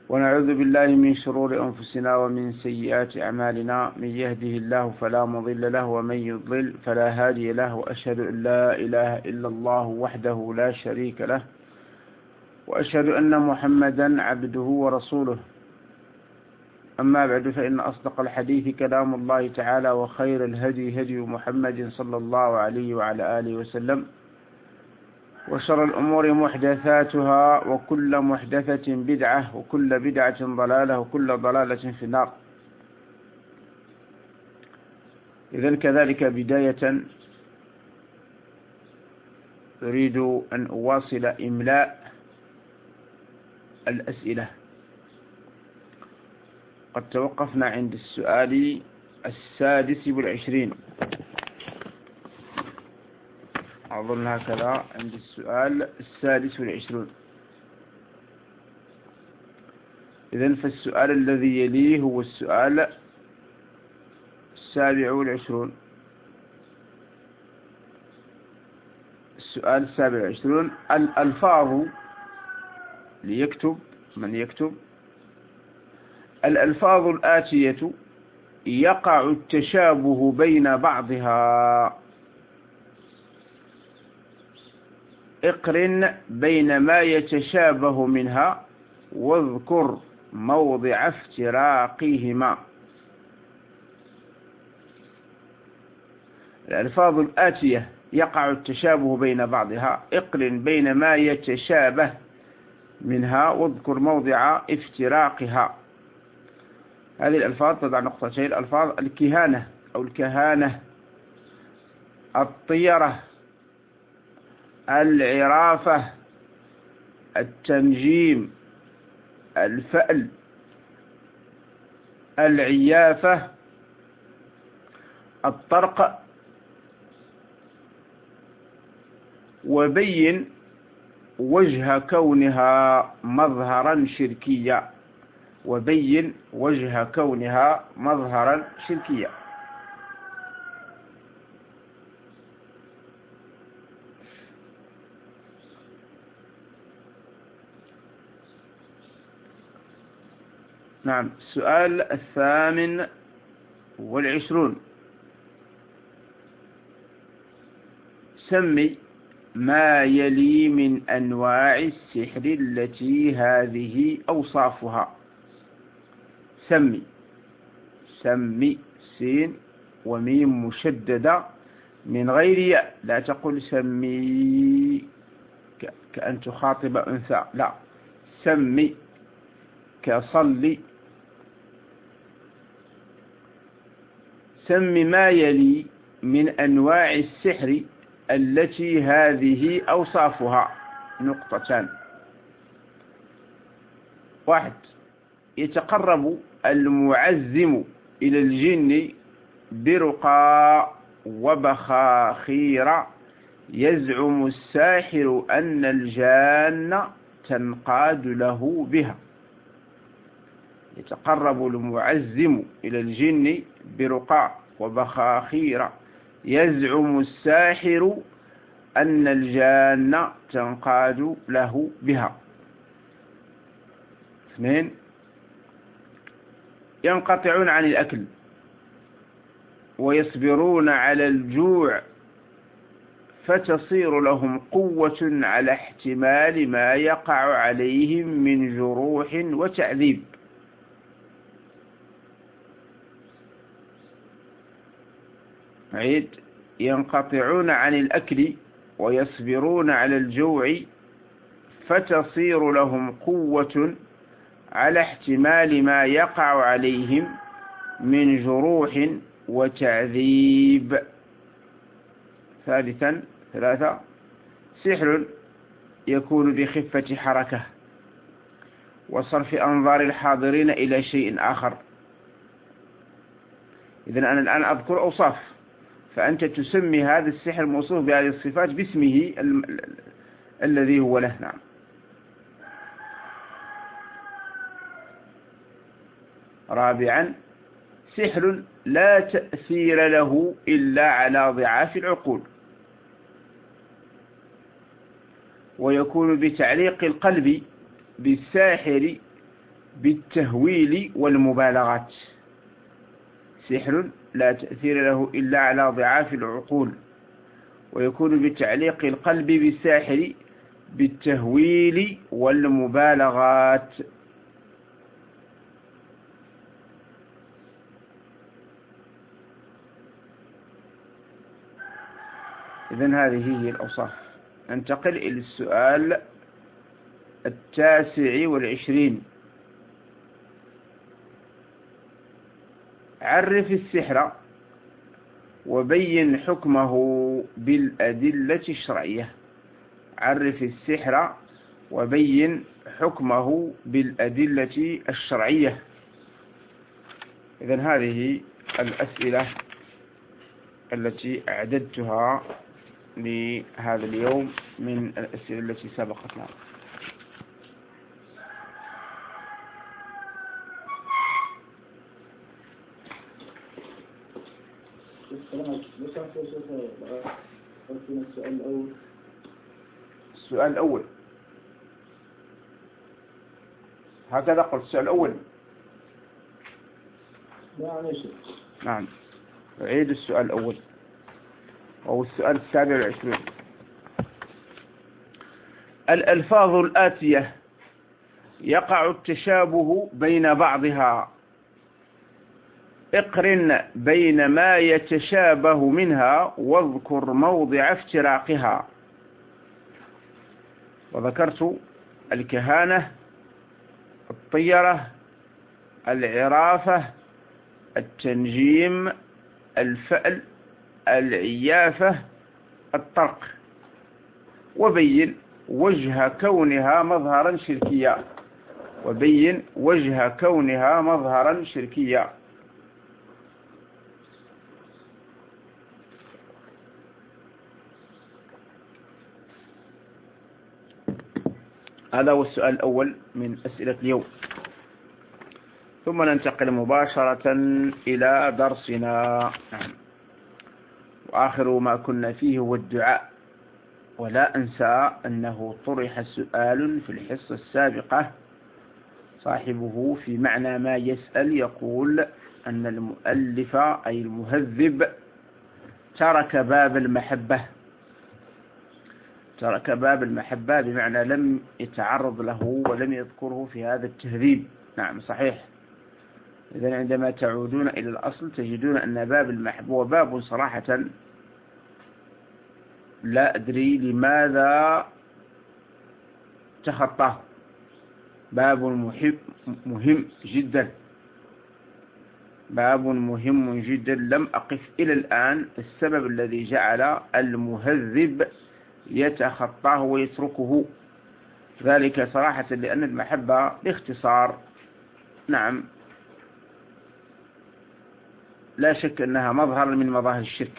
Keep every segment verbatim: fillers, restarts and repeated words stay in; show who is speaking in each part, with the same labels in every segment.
Speaker 1: ونعوذ بالله من شرور أنفسنا ومن سيئات أعمالنا، من يهده الله فلا مضل له ومن يضلل فلا هادي له، وأشهد أن لا إله إلا الله وحده لا شريك له، وأشهد أن محمدا عبده ورسوله. أما بعد، فإن أصدق الحديث كلام الله تعالى، وخير الهدي هدي محمد صلى الله عليه وعلى آله وسلم، وشر الأمور محدثاتها، وكل محدثة بدعة، وكل بدعة ضلالة، وكل ضلالة في النار. إذن كذلك بداية أريد أن أواصل إملاء الأسئلة. قد توقفنا عند السؤال السادس والعشرين، أظن هكذا، عند السؤال السادس والعشرون. إذن فالسؤال الذي يليه هو السؤال السابع والعشرون. السؤال السابع والعشرون: الألفاظ، ليكتب من يكتب، الألفاظ الآتية يقع التشابه بين بعضها. اقرن بين ما يتشابه منها واذكر موضع افتراقهما. الألفاظ الآتية يقع التشابه بين بعضها، اقرن بين ما يتشابه منها واذكر موضع افتراقها. هذه الألفاظ تضع نقطتين: الألفاظ الكهانة أو الكهانة، الطيرة، العرافة، التنجيم، الفأل، العيافة، الطرق. وبين وجه كونها مظهرا شركيا، وبين وجه كونها مظهرا شركيا. نعم. السؤال الثامن والعشرون: سمي ما يلي من أنواع السحر التي هذه أوصافها. سمي، سمي سين وميم مشددة من غير ياء، لا تقل سمي كأن تخاطب أنثى، لا، سمي كصلي. سم ما يلي من أنواع السحر التي هذه أوصافها. نقطتان: واحد، يتقرب المعزم إلى الجن برقى وبخاخير، يزعم الساحر أن الجان تنقاد له بها. يتقرب المعزم إلى الجن برقى وبخاخير، يزعم الساحر أن الجان تنقاد له بها. اثنين، ينقطعون عن الأكل ويصبرون على الجوع، فتصير لهم قوة على احتمال ما يقع عليهم من جروح وتعذيب. عيد: ينقطعون عن الأكل ويصبرون على الجوع، فتصير لهم قوة على احتمال ما يقع عليهم من جروح وتعذيب. ثالثا ثلاثة، سحر يكون بخفة حركة وصرف أنظار الحاضرين إلى شيء آخر. إذن أنا الآن أذكر أوصاف، فأنت تسمي هذا السحر الموصوف بهذه الصفات باسمه ال الذي هو له. نعم. رابعا، سحر لا تأثير له إلا على ضعاف العقول، ويكون بتعليق القلب بالساحر بالتهويل والمبالغات. سحر لا تأثير له إلا على ضعاف العقول، ويكون بتعليق القلب بالساحر بالتهويل والمبالغات. إذن هذه هي الأوصاف. ننتقل إلى السؤال التاسع والعشرين. عرف السحر وبين حكمه بالأدلة الشرعية. عرف السحر وبين حكمه بالأدلة الشرعية. إذن هذه الأسئلة التي أعددتها لهذا اليوم من الأسئلة التي سبقتنا. السؤال الأول هكذا قلت. السؤال الأول نعم. أعيد السؤال الأول وهو السؤال السابع والعشرين. الألفاظ الآتية يقع التشابه بين بعضها، اقرن بين ما يتشابه منها واذكر موضع افتراقها. وذكرت الكهانة، الطيرة، العرافة، التنجيم، الفأل، العيافة، الطرق. وبين وجه كونها مظهرا شركيا. وبين وجه كونها مظهرا شركيا. هذا هو السؤال الأول من أسئلة اليوم. ثم ننتقل مباشرة إلى درسنا. وآخر ما كنا فيه هو الدعاء. ولا أنسى أنه طرح سؤال في الحصة السابقة صاحبه في معنى ما يسأل، يقول أن المؤلف أي المهذب ترك باب المحبة. ترك باب المحبة بمعنى لم يتعرض له ولم يذكره في هذا التهذيب. نعم صحيح. إذن عندما تعودون إلى الأصل تجدون أن باب المحبة وباب صراحة لا أدري لماذا تخطاه. باب محب مهم جدا. باب مهم جدا. لم أقف إلى الآن السبب الذي جعل المهذب يتخطاه ويتركه. ذلك صراحة لأن المحبة باختصار نعم لا شك أنها مظهر من مظاهر الشرك.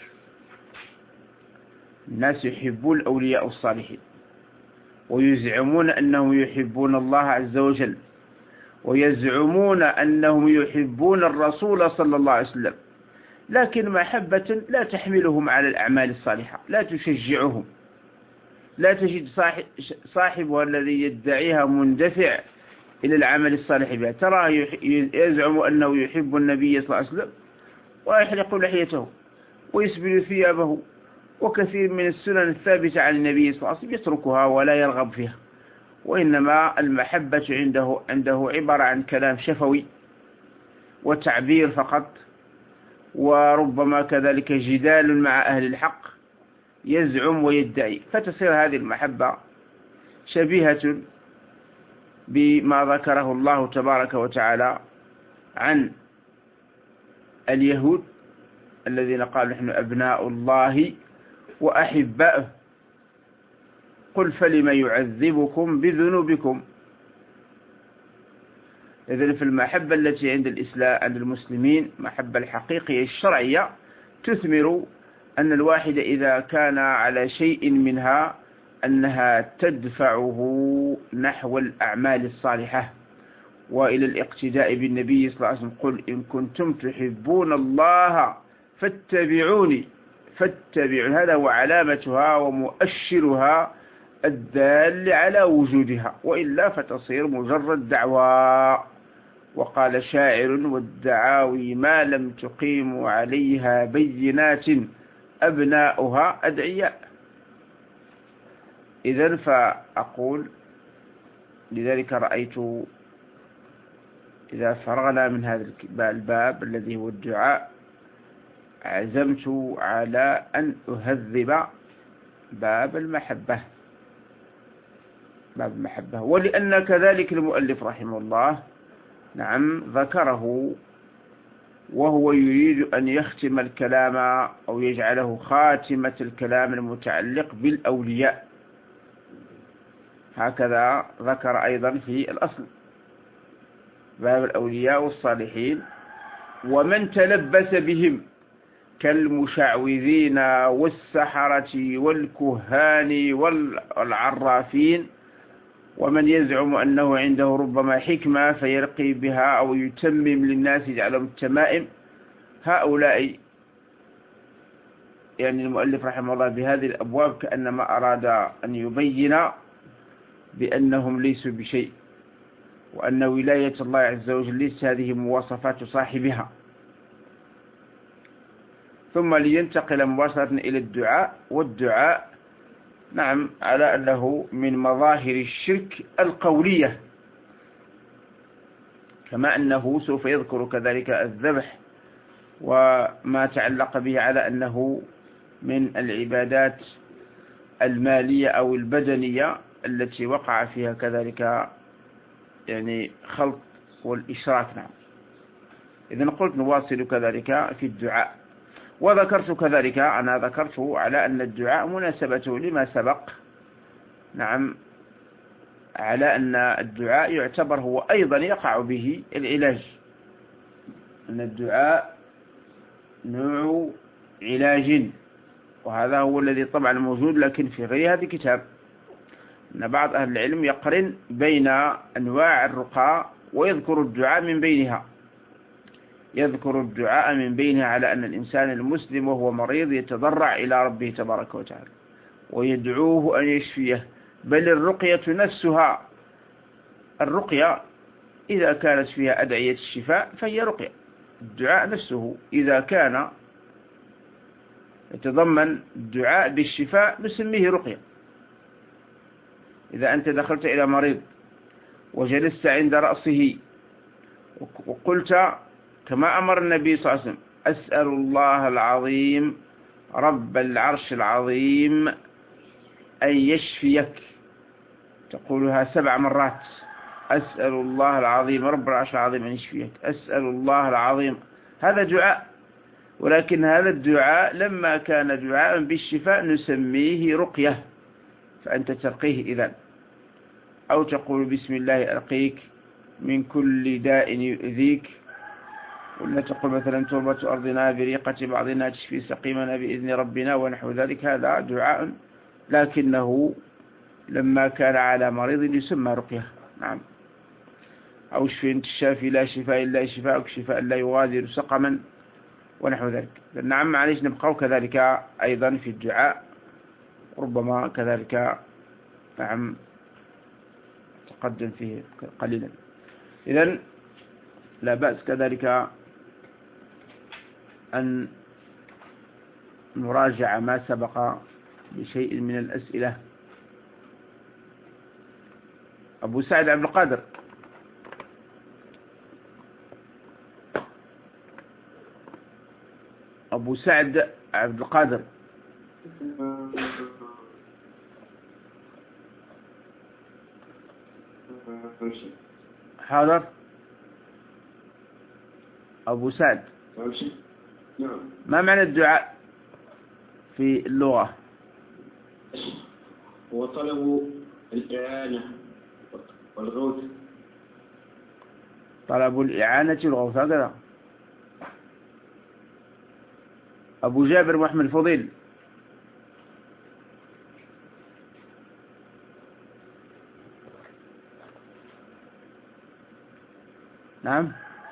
Speaker 1: الناس يحبون الأولياء الصالحين ويزعمون أنهم يحبون الله عز وجل، ويزعمون أنهم يحبون الرسول صلى الله عليه وسلم، لكن محبة لا تحملهم على الأعمال الصالحة، لا تشجعهم. لا تجد صاحبها الذي يدعيها مندفع إلى العمل الصالح بها. تراه يزعم أنه يحب النبي صلى الله عليه وسلم ويحلق لحيته ويسبل ثيابه، وكثير من السنن الثابتة عن النبي صلى الله عليه وسلم يتركها ولا يرغب فيها. وإنما المحبة عنده عنده عبارة عن كلام شفوي وتعبير فقط، وربما كذلك جدال مع أهل الحق يزعم ويدعي. فتصير هذه المحبة شبيهة بما ذكره الله تبارك وتعالى عن اليهود الذين قالوا نحن أبناء الله وأحباؤه، قل فلم يعذبكم بذنوبكم. إذن في المحبة التي عند الإسلام عند المسلمين محبة الحقيقية الشرعية تثمر أن الواحد إذا كان على شيء منها أنها تدفعه نحو الأعمال الصالحة وإلى الاقتداء بالنبي صلى الله عليه وسلم. قل إن كنتم تحبون الله فاتبعوني فاتبعون. هذا هو علامتها ومؤشرها الدال على وجودها، وإلا فتصير مجرد دعوى. وقال شاعر: والدعاوي ما لم تقيموا عليها بينات أبناؤها أدعياء. إذن فأقول لذلك رأيت إذا فرغنا من هذا الباب الذي هو الدعاء عزمت على أن أهذب باب المحبة باب المحبة ولأن كذلك المؤلف رحمه الله نعم ذكره وهو يريد أن يختم الكلام أو يجعله خاتمة الكلام المتعلق بالأولياء، هكذا ذكر أيضا في الأصل باب الأولياء والصالحين ومن تلبس بهم كالمشعوذين والسحرة والكهان والعرافين ومن يزعم أنه عنده ربما حكمة فيرقي بها أو يتمم للناس يجعلهم التمائم. هؤلاء يعني المؤلف رحمه الله بهذه الأبواب كأنما أراد أن يبين بأنهم ليسوا بشيء، وأن ولاية الله عز وجل ليس هذه مواصفات صاحبها. ثم لينتقل مباشرة إلى الدعاء، والدعاء نعم على أنه من مظاهر الشرك القولية، كما أنه سوف يذكر كذلك الذبح وما تعلق به على أنه من العبادات المالية أو البدنية التي وقع فيها كذلك يعني خلط والإشراك. نعم إذن قلت نواصل كذلك في الدعاء، وذكرت كذلك أنا ذكرت على أن الدعاء مناسبته لما سبق نعم على أن الدعاء يعتبر هو أيضا يقع به العلاج، أن الدعاء نوع علاج، وهذا هو الذي طبعا موجود لكن في غير هذا الكتاب، أن بعض أهل العلم يقرن بين أنواع الرقى ويذكر الدعاء من بينها، يذكر الدعاء من بينها على أن الإنسان المسلم وهو مريض يتضرع إلى ربه تبارك وتعالى ويدعوه أن يشفيه. بل الرقية نفسها، الرقية إذا كانت فيها أدعية الشفاء فهي رقية، الدعاء نفسه إذا كان يتضمن الدعاء بالشفاء نسميه رقية. إذا أنت دخلت إلى مريض وجلست عند رأسه وقلت كما أمر النبي صلى الله عليه وسلم: أسأل الله العظيم رب العرش العظيم أن يشفيك، تقولها سبع مرات: أسأل الله العظيم رب العرش العظيم أن يشفيك، أسأل الله العظيم. هذا دعاء، ولكن هذا الدعاء لما كان دعاء بالشفاء نسميه رقية، فأنت ترقيه إذن. أو تقول: بسم الله أرقيك من كل داء يؤذيك، ولا تقول مثلا: تربة أرضنا بريقة بعضنا تشفي سقيمنا بإذن ربنا، ونحو ذلك. هذا دعاء لكنه لما كان على مريض يسمى رقية. نعم. أو اشفي أنت الشافي لا شفاء إلا شفاءك شفاء لا يغادر سقما، ونحو ذلك. نعم معليش نبقى كذلك أيضا في الدعاء، ربما كذلك نعم تقدم فيه قليلا. إذن لا بأس كذلك أن نراجع ما سبق بشيء من الأسئلة. أبو سعد عبد القادر. أبو سعد عبد القادر. حاضر. أبو سعد، ما معنى الدعاء في اللغة؟
Speaker 2: هو طلب الإعانة والغوث.
Speaker 1: طلب الإعانة والغوث، هكذا. أبو جابر محمد الفضيل. نعم.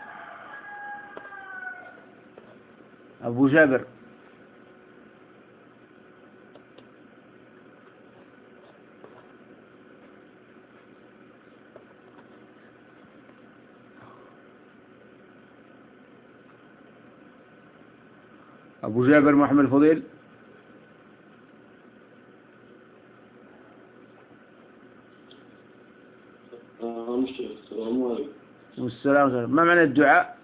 Speaker 1: أبو جابر. أبو جابر محمد الفضيل.
Speaker 2: السلام عليكم.
Speaker 1: والسلام. ما معنى الدعاء؟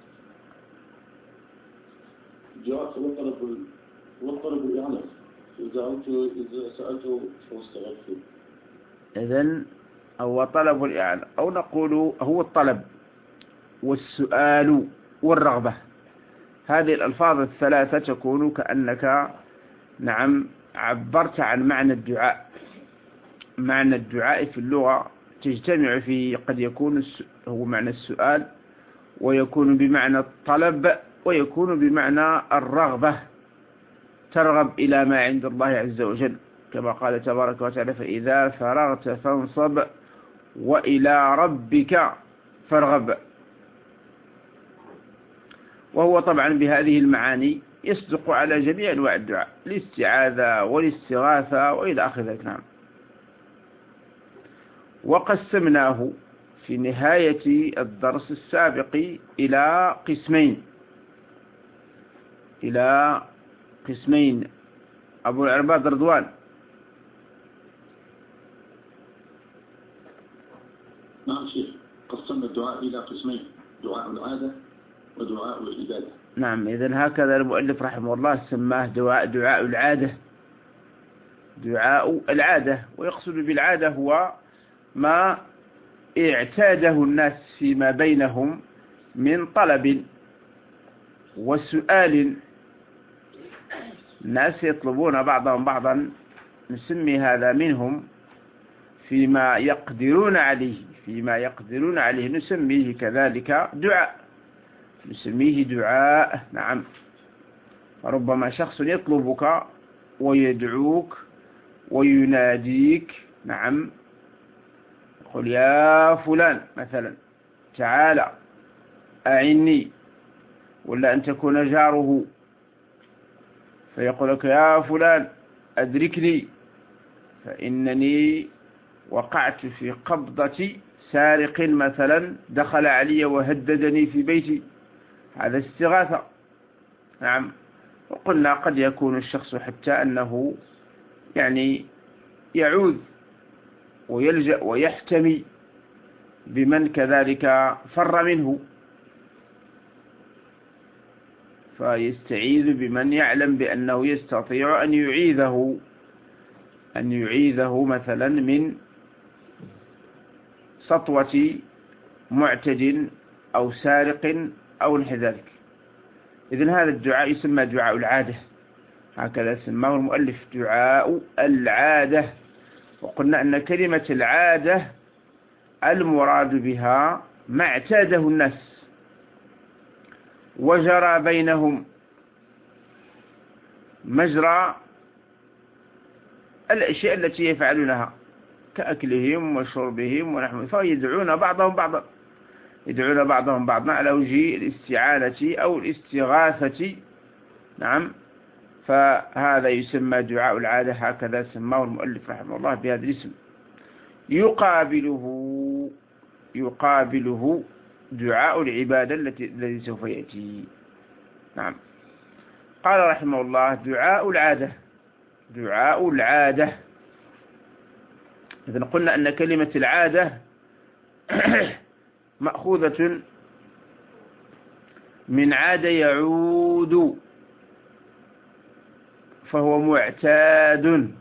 Speaker 2: الدعاء هو طلب هو طلب الإعانة. إذا أنت إذا سألته فاستغفر.
Speaker 1: إذن هو طلب الإعانة، أو نقول هو الطلب والسؤال والرغبة. هذه الألفاظ الثلاثة تكون كأنك نعم عبرت عن معنى الدعاء. معنى الدعاء في اللغة تجتمع فيه، قد يكون هو معنى السؤال، ويكون بمعنى الطلب، ويكون بمعنى الرغبة، ترغب إلى ما عند الله عز وجل، كما قال تبارك وتعالى: فإذا فرغت فانصب وإلى ربك فارغب. وهو طبعا بهذه المعاني يصدق على جميع أنواع الدعاء، الاستعاذة والاستغاثة وإلى آخر ذلك. نعم. وقسمناه في نهاية الدرس السابق إلى قسمين إلى قسمين أبو العرباد رضوان.
Speaker 2: نعم شيخ، قسمنا الدعاء إلى قسمين: دعاء العادة ودعاء العبادة.
Speaker 1: نعم. إذن هكذا المؤلف رحمه الله سماه دعاء دعاء العادة دعاء العادة. ويقصد بالعادة هو ما اعتاده الناس فيما بينهم من طلب وسؤال. الناس يطلبون بعضهم بعضا، نسمي هذا منهم فيما يقدرون عليه فيما يقدرون عليه نسميه كذلك دعاء نسميه دعاء. نعم. ربما شخص يطلبك ويدعوك ويناديك. نعم. يقول: يا فلان مثلا تعال أعني، ولا أن تكون جاره فيقول لك: يا فلان أدركني فإنني وقعت في قبضة سارق مثلا دخل علي وهددني في بيتي. هذا استغاثة. نعم. وقلنا قد يكون الشخص حتى أنه يعني يعوذ ويلجأ ويحتمي بمن كذلك فر منه، فيستعيذ بمن يعلم بأنه يستطيع أن يعيذه أن يعيذه مثلا من سطوة معتد أو سارق أو نحو ذلك. إذن هذا الدعاء يسمى دعاء العادة، هكذا سماه المؤلف دعاء العادة. وقلنا أن كلمة العادة المراد بها ما اعتاده الناس وجرى بينهم مجرى الأشياء التي يفعلونها كأكلهم وشربهم ونحو، فيدعون بعضهم بعضا يدعون بعضهم بعضا على وجه الاستعانة أو الاستغاثة. نعم. فهذا يسمى دعاء العادة، هكذا سماه المؤلف رحمه الله بهذا الاسم. يقابله يقابله دعاء العبادة التي الذي سوف يأتي. نعم. قال رحمه الله: دعاء العادة دعاء العادة. إذن قلنا أن كلمة العادة مأخوذة من عاد يعود، فهو معتاد.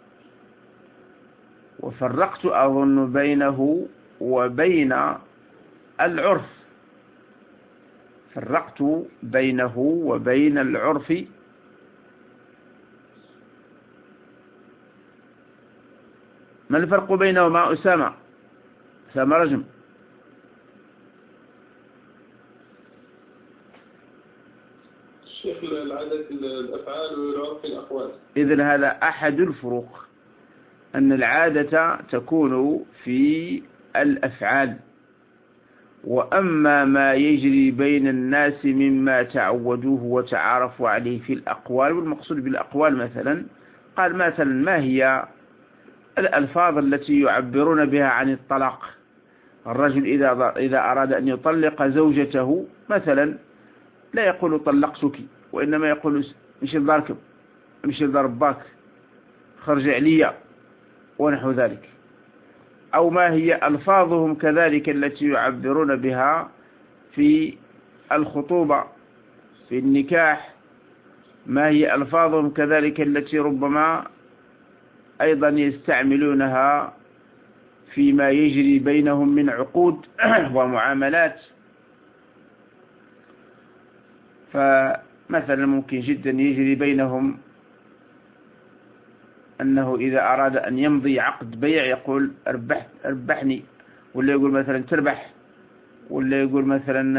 Speaker 1: وفرقت أظن بينه وبين العرف فرقت بينه وبين العرف ما الفرق بينهما أسامة أسامة رجم؟
Speaker 2: الشيخ العادة الأفعال والعرف الأقوال.
Speaker 1: إذن هذا أحد الفروق، أن العادة تكون في الأفعال، وأما ما يجري بين الناس مما تعودوه وتعارفوا عليه في الأقوال. والمقصود بالأقوال مثلا قال مثلا ما هي الألفاظ التي يعبرون بها عن الطلاق. الرجل إذا إذا أراد أن يطلق زوجته مثلا لا يقول طلقتك، وإنما يقول مشي لداركم، مشي لدار باك، خرج عليا، ونحو ذلك. أو ما هي ألفاظهم كذلك التي يعبرون بها في الخطوبة، في النكاح، ما هي ألفاظهم كذلك التي ربما أيضا يستعملونها فيما يجري بينهم من عقود ومعاملات. فمثلا ممكن جدا يجري بينهم أنه إذا أراد أن يمضي عقد بيع يقول أربح أربحني، ولا يقول مثلا تربح، ولا يقول مثلا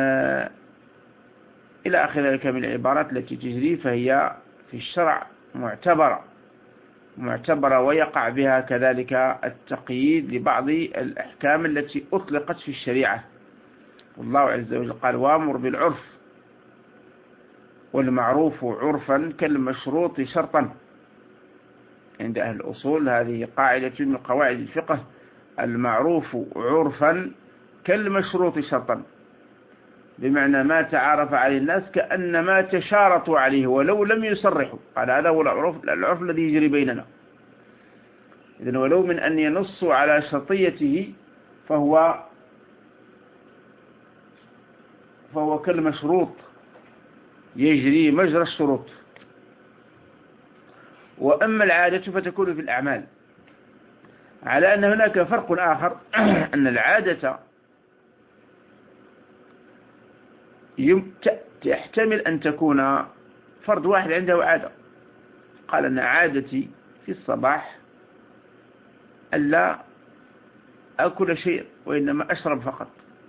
Speaker 1: إلى آخر ذلك من العبارات التي تجري، فهي في الشرع معتبرة معتبرة ويقع بها كذلك التقييد لبعض الأحكام التي أطلقت في الشريعة. والله عز وجل قال: وامر بالعرف والمعروف عرفا كالمشروط شرطا. عند أهل الأصول هذه قاعدة من قواعد الفقه: المعروف عرفا كالمشروط شرطا، بمعنى ما تعارف عليه الناس كأنما تشارطوا عليه ولو لم يصرحوا. قال هذا هو العرف, العرف الذي يجري بيننا. إذن ولو من أن ينصوا على شرطيته فهو فهو كالمشروط، يجري مجرى الشروط. وأما العادة فتكون في الأعمال، على أن هناك فرق آخر أن العادة تحتمل أن تكون فرد واحد عنده عادة. قال أن عادتي في الصباح ألا أكل شيء وإنما أشرب فقط،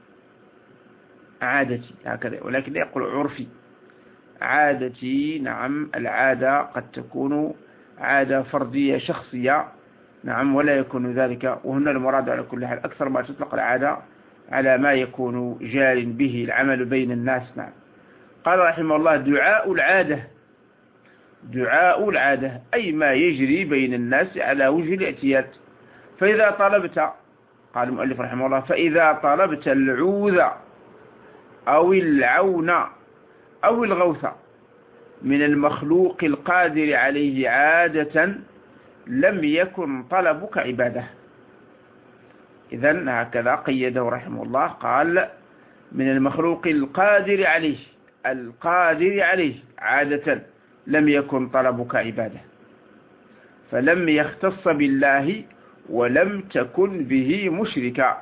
Speaker 1: عادتي هكذا، ولكن لا يقول عرفي. عادتي، نعم، العادة قد تكون عادة فردية شخصية، نعم، ولا يكون ذلك. وهنا المراد على كل حال أكثر ما تطلق العادة على ما يكون جار به العمل بين الناس. نعم. قال رحمه الله: دعاء العادة، دعاء العادة أي ما يجري بين الناس على وجه الاعتياد. فإذا طلبت، قال المؤلف رحمه الله: فإذا طلبت العوذ أو العون أو الغوث من المخلوق القادر عليه عادة لم يكن طلبك عبادة. إذن هكذا قيده رحمه الله، قال: من المخلوق القادر عليه، القادر عليه عادة لم يكن طلبك عبادة، فلم يختص بالله ولم تكن به مشركا.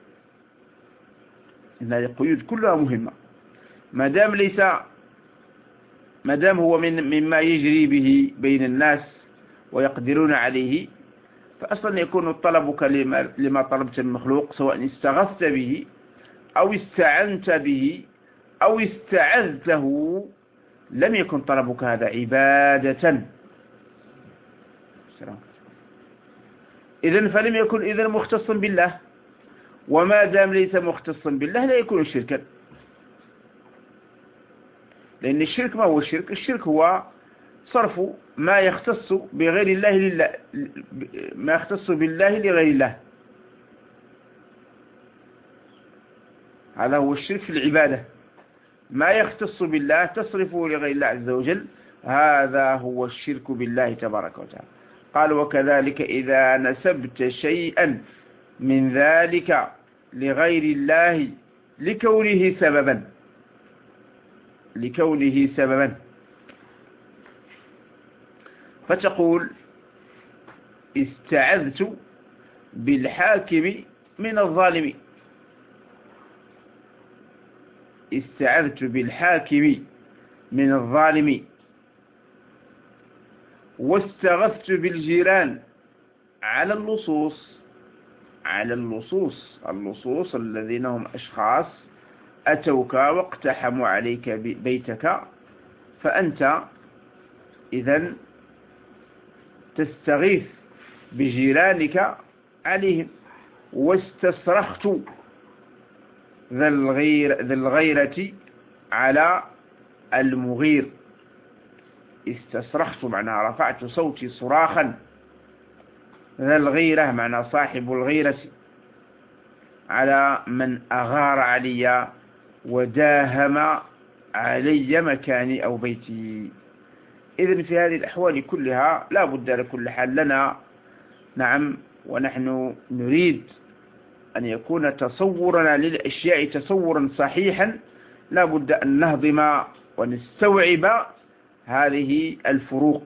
Speaker 1: إن هذه القيود كلها مهمة. ما دام ليس ما دام هو من مما يجري به بين الناس ويقدرون عليه، فأصلا يكون طلبك لما, لما طلبت المخلوق، سواء استغثت به أو استعنت به أو استعذته، لم يكن طلبك هذا عبادة. إذن فلم يكن إذن مختصا بالله، وما دام ليس مختصا بالله لا يكون شركا. لأن الشرك ما هو الشرك؟ الشرك هو صرف ما يختص بغير الله لله، ما يختص بالله لغير الله. هذا هو الشرك في العبادة، ما يختص بالله تصرفه لغير الله عز وجل، هذا هو الشرك بالله تبارك وتعالى. قال: وكذلك إذا نسبت شيئا من ذلك لغير الله لكونه سببا، لكونه سببا فتقول: استعذت بالحاكم من الظالم، استعذت بالحاكم من الظالم، واستغثت بالجيران على اللصوص، على اللصوص، اللصوص الذين هم أشخاص أتوك واقتحموا عليك بيتك، فأنت إذن تستغيث بجيرانك عليهم. واستصرخت ذا الغير ذا الغيرة على المغير، استصرخت معناها رفعت صوتي صراخا، ذا الغيرة معنى صاحب الغيرة، على من أغار علي وداهم علي مكاني أو بيتي. إذن في هذه الأحوال كلها لا بد لكل حال لنا، نعم، ونحن نريد أن يكون تصورنا للأشياء تصورا صحيحا، لا بد أن نهضم ونستوعب هذه الفروق،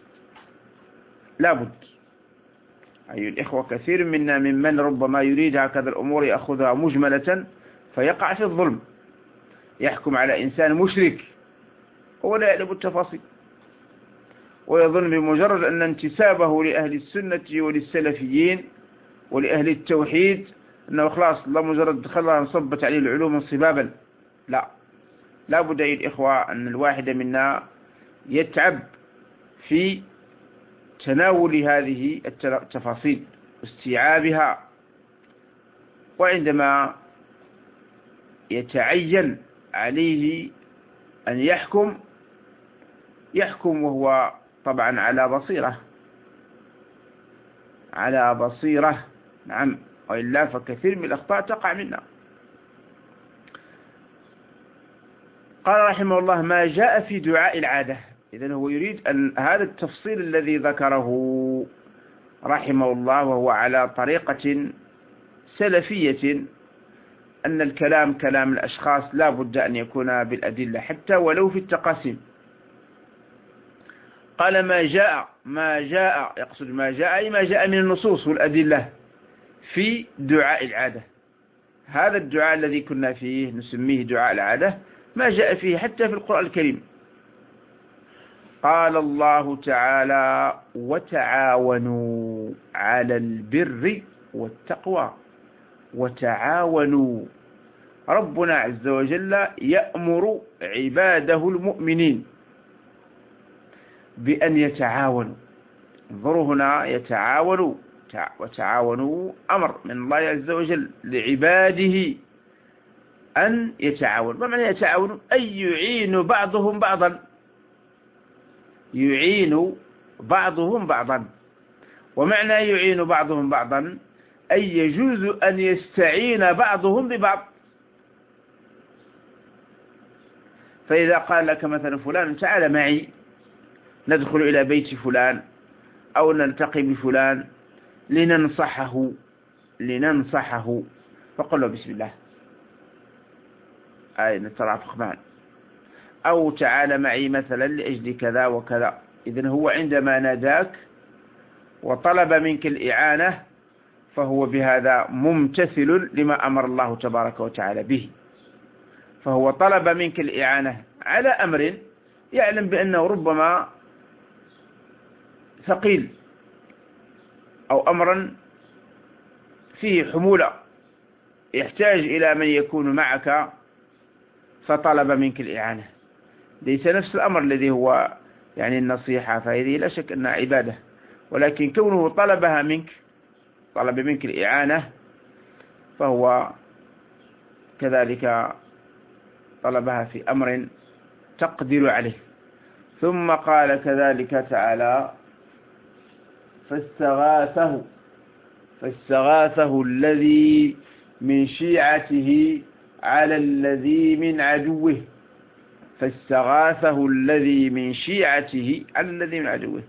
Speaker 1: لا بد. أيها الإخوة، كثير منا ممن ربما يريد هكذا الأمور يأخذها مجملة فيقع في الظلم، يحكم على إنسان مشرك هو لا يعلم التفاصيل، ويظن بمجرد أن انتسابه لأهل السنة وللسلفيين ولأهل التوحيد أنه خلاص الله مجرد دخلها انصبت عليه العلوم انصبابا. لا، لا بد أيها الإخوة أن الواحد منا يتعب في تناول هذه التفاصيل واستيعابها، وعندما يتعين عليه أن يحكم يحكم وهو طبعا على بصيرة على بصيرة نعم، وإلا فكثير من الأخطاء تقع منا. قال رحمه الله: ما جاء في دعاء العادة. إذن هو يريد أن هذا التفصيل الذي ذكره رحمه الله وهو على طريقة سلفية، أن الكلام كلام الأشخاص لا بد أن يكون بالأدلة حتى ولو في التقاسيم. قال: ما جاء ما جاء يقصد ما جاء أي ما جاء من النصوص والأدلة في دعاء العادة. هذا الدعاء الذي كنا فيه نسميه دعاء العادة ما جاء فيه حتى في القرآن الكريم. قال الله تعالى: وتعاونوا على البر والتقوى. وتعاونوا، ربنا عز وجل يأمر عباده المؤمنين بأن يتعاونوا. انظروا هنا، يتعاونوا، وتعاونوا أمر من الله عز وجل لعباده أن يتعاونوا. ما معنى يتعاونوا؟ أي يعين بعضهم بعضا، يعين بعضهم بعضا. ومعنى يعين بعضهم بعضا أي يجوز أن يستعين بعضهم ببعض. فإذا قال لك مثلا فلان تعال معي ندخل إلى بيت فلان أو نلتقي بفلان لننصحه لننصحه فقل له بسم الله، أي نترافق معا. أو تعال معي مثلا لأجل كذا وكذا. إذن هو عندما ناداك وطلب منك الإعانة فهو بهذا ممتثل لما أمر الله تبارك وتعالى به. فهو طلب منك الإعانة على أمر يعلم بأنه ربما ثقيل أو أمرا فيه حمولة يحتاج إلى من يكون معك، فطلب منك الإعانة. ليس نفس الأمر الذي هو يعني النصيحة، فهذه لا شك أنها عبادة، ولكن كونه طلبها منك، طلب منك الإعانة، فهو كذلك طلبها في أمر تقدر عليه. ثم قال كذلك تعالى: فاستغاثه فاستغاثه الذي من شيعته على الذي من عدوه. فاستغاثه الذي من شيعته على الذي من عدوه.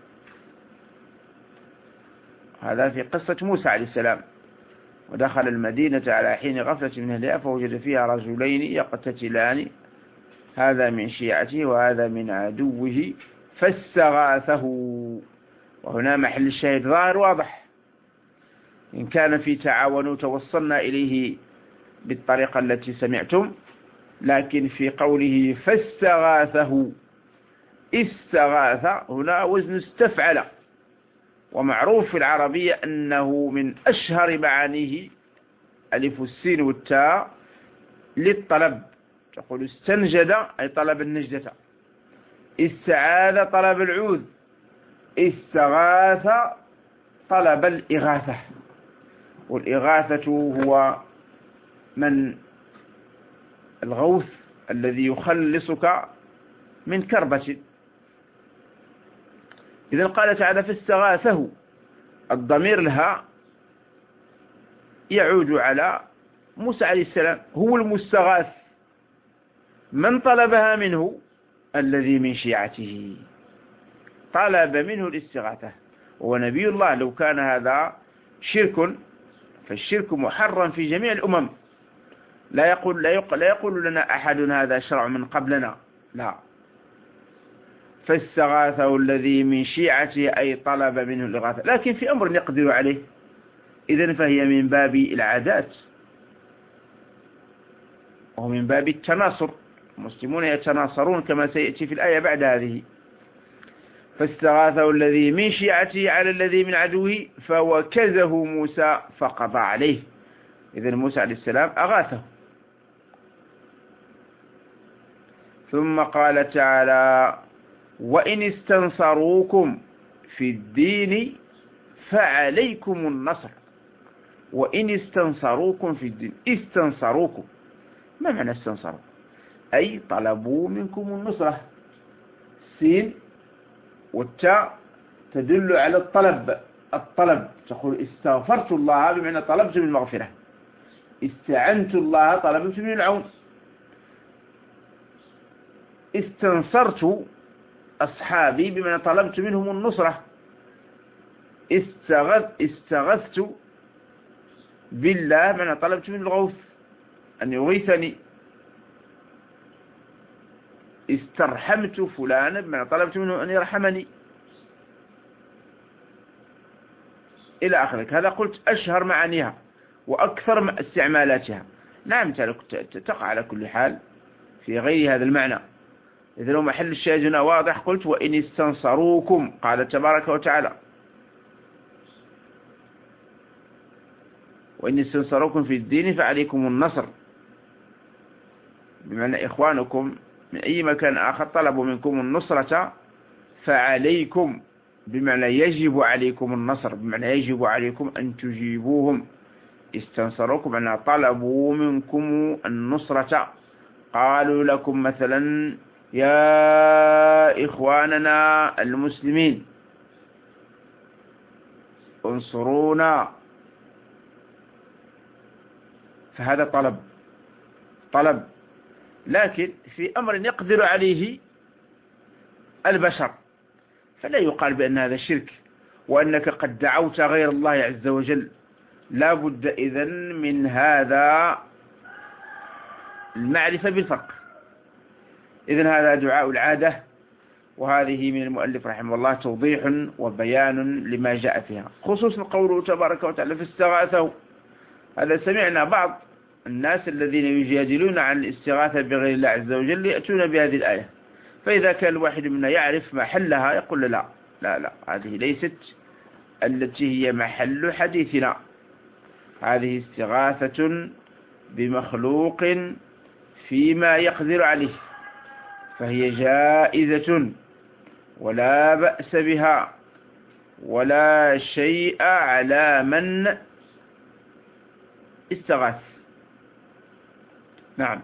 Speaker 1: هذا في قصة موسى عليه السلام. ودخل المدينة على حين غفلة من أهلها فوجد فيها رجلين يقتتلان، هذا من شيعته وهذا من عدوه فاستغاثه. وهنا محل الشاهد ظاهر واضح. إن كان في تعاون توصلنا إليه بالطريقة التي سمعتم، لكن في قوله فاستغاثه، استغاث هنا وزن استفعل، ومعروف في العربية أنه من أشهر معانيه ألف السين والتاء للطلب. تقول استنجد أي طلب النجدة، استعاذ طلب العوذ، استغاث طلب الإغاثة. والإغاثة هو من الغوث الذي يخلصك من كربة. إذن قال تعالى فاستغاثه، الضمير لها يعود على موسى عليه السلام، هو المستغاث. من طلبها منه؟ الذي من شيعته. طلب منه الاستغاثة، ونبي الله لو كان هذا شرك فالشرك محرم في جميع الأمم. لا يقول, لا يقول, لا يقول لنا أحد هذا شرع من قبلنا، لا. فاستغاثه الذي من شيعته أي طلب منه الإغاثة، لكن في أمر يقدر عليه، إذن فهي من باب العادات ومن باب التناصر، المسلمون يتناصرون كما سيأتي في الآية بعد هذه. فاستغاثه الذي من شيعته على الذي من عدوه فوكزه موسى فقضى عليه. إذن موسى عليه السلام أغاثه. ثم قال تعالى: وإن استنصروكم في الدين فعليكم النصر. وإن استنصروكم في الدين، استنصروكم، ما معنى استنصروا؟ أي طلبوا منكم النصرة. السين والتاء تدل على الطلب، الطلب تقول استغفرت الله بمعنى طلبت من المغفرة، استعنت الله طلبت من العون، استنصرت أصحابي بمعنى طلبت منهم النصرة، استغث استغثت بالله بمعنى طلبت من الغوث أن يغيثني، استرحمت فلانا بمعنى طلبت منه أن يرحمني، إلى آخره. هذا قلت أشهر معانيها وأكثر استعمالاتها. نعم تقع على كل حال في غير هذا المعنى. إذا لو محل الشاهد هنا واضح قلت: وإن استنصروكم، قال تبارك وتعالى: وإن استنصروكم في الدين فعليكم النصر، بمعنى إخوانكم من أي مكان آخر طلبوا منكم النصرة، فعليكم بمعنى يجب عليكم النصر، بمعنى يجب عليكم أن تجيبوهم. استنصروكم بمعنى طلبوا منكم النصرة، قالوا لكم مثلا: يا إخواننا المسلمين انصرونا، فهذا طلب طلب لكن في أمر يقدر عليه البشر، فلا يقال بأن هذا شرك وأنك قد دعوت غير الله عز وجل. لا بد إذن من هذا المعرفة بالفرق. إذن هذا دعاء العادة، وهذه من المؤلف رحمه الله توضيح وبيان لما جاء فيها، خصوصا قوله تبارك وتعالى: فاستغاثه. هذا سمعنا بعض الناس الذين يجادلون عن الاستغاثة بغير الله عز وجل يأتون بهذه الآية، فإذا كان الواحد منا يعرف محلها يقول: لا لا لا هذه ليست التي هي محل حديثنا، هذه استغاثة بمخلوق فيما يقدر عليه، فهي جائزة ولا بأس بها ولا شيء على من استغاث. نعم.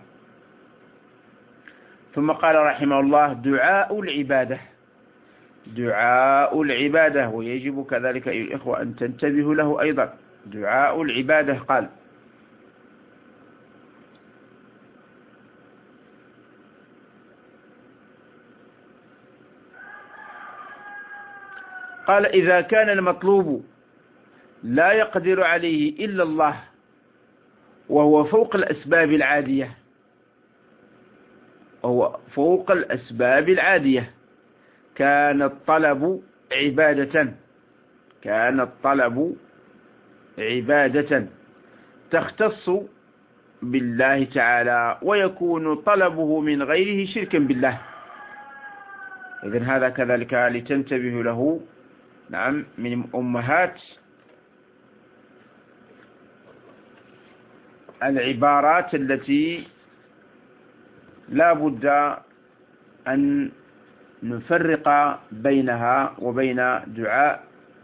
Speaker 1: ثم قال رحمه الله: دعاء العبادة، دعاء العبادة، ويجب كذلك أيها الإخوة أن تنتبهوا له أيضا. دعاء العبادة قال: قال إذا كان المطلوب لا يقدر عليه إلا الله وهو فوق الأسباب العادية، وهو فوق الأسباب العادية كان الطلب عبادة، كان الطلب عبادة تختص بالله تعالى، ويكون طلبه من غيره شركا بالله. إذن هذا كذلك لتنتبه له. نعم، من أمهات العبارات التي لا بد أن نفرق بينها وبين دعاء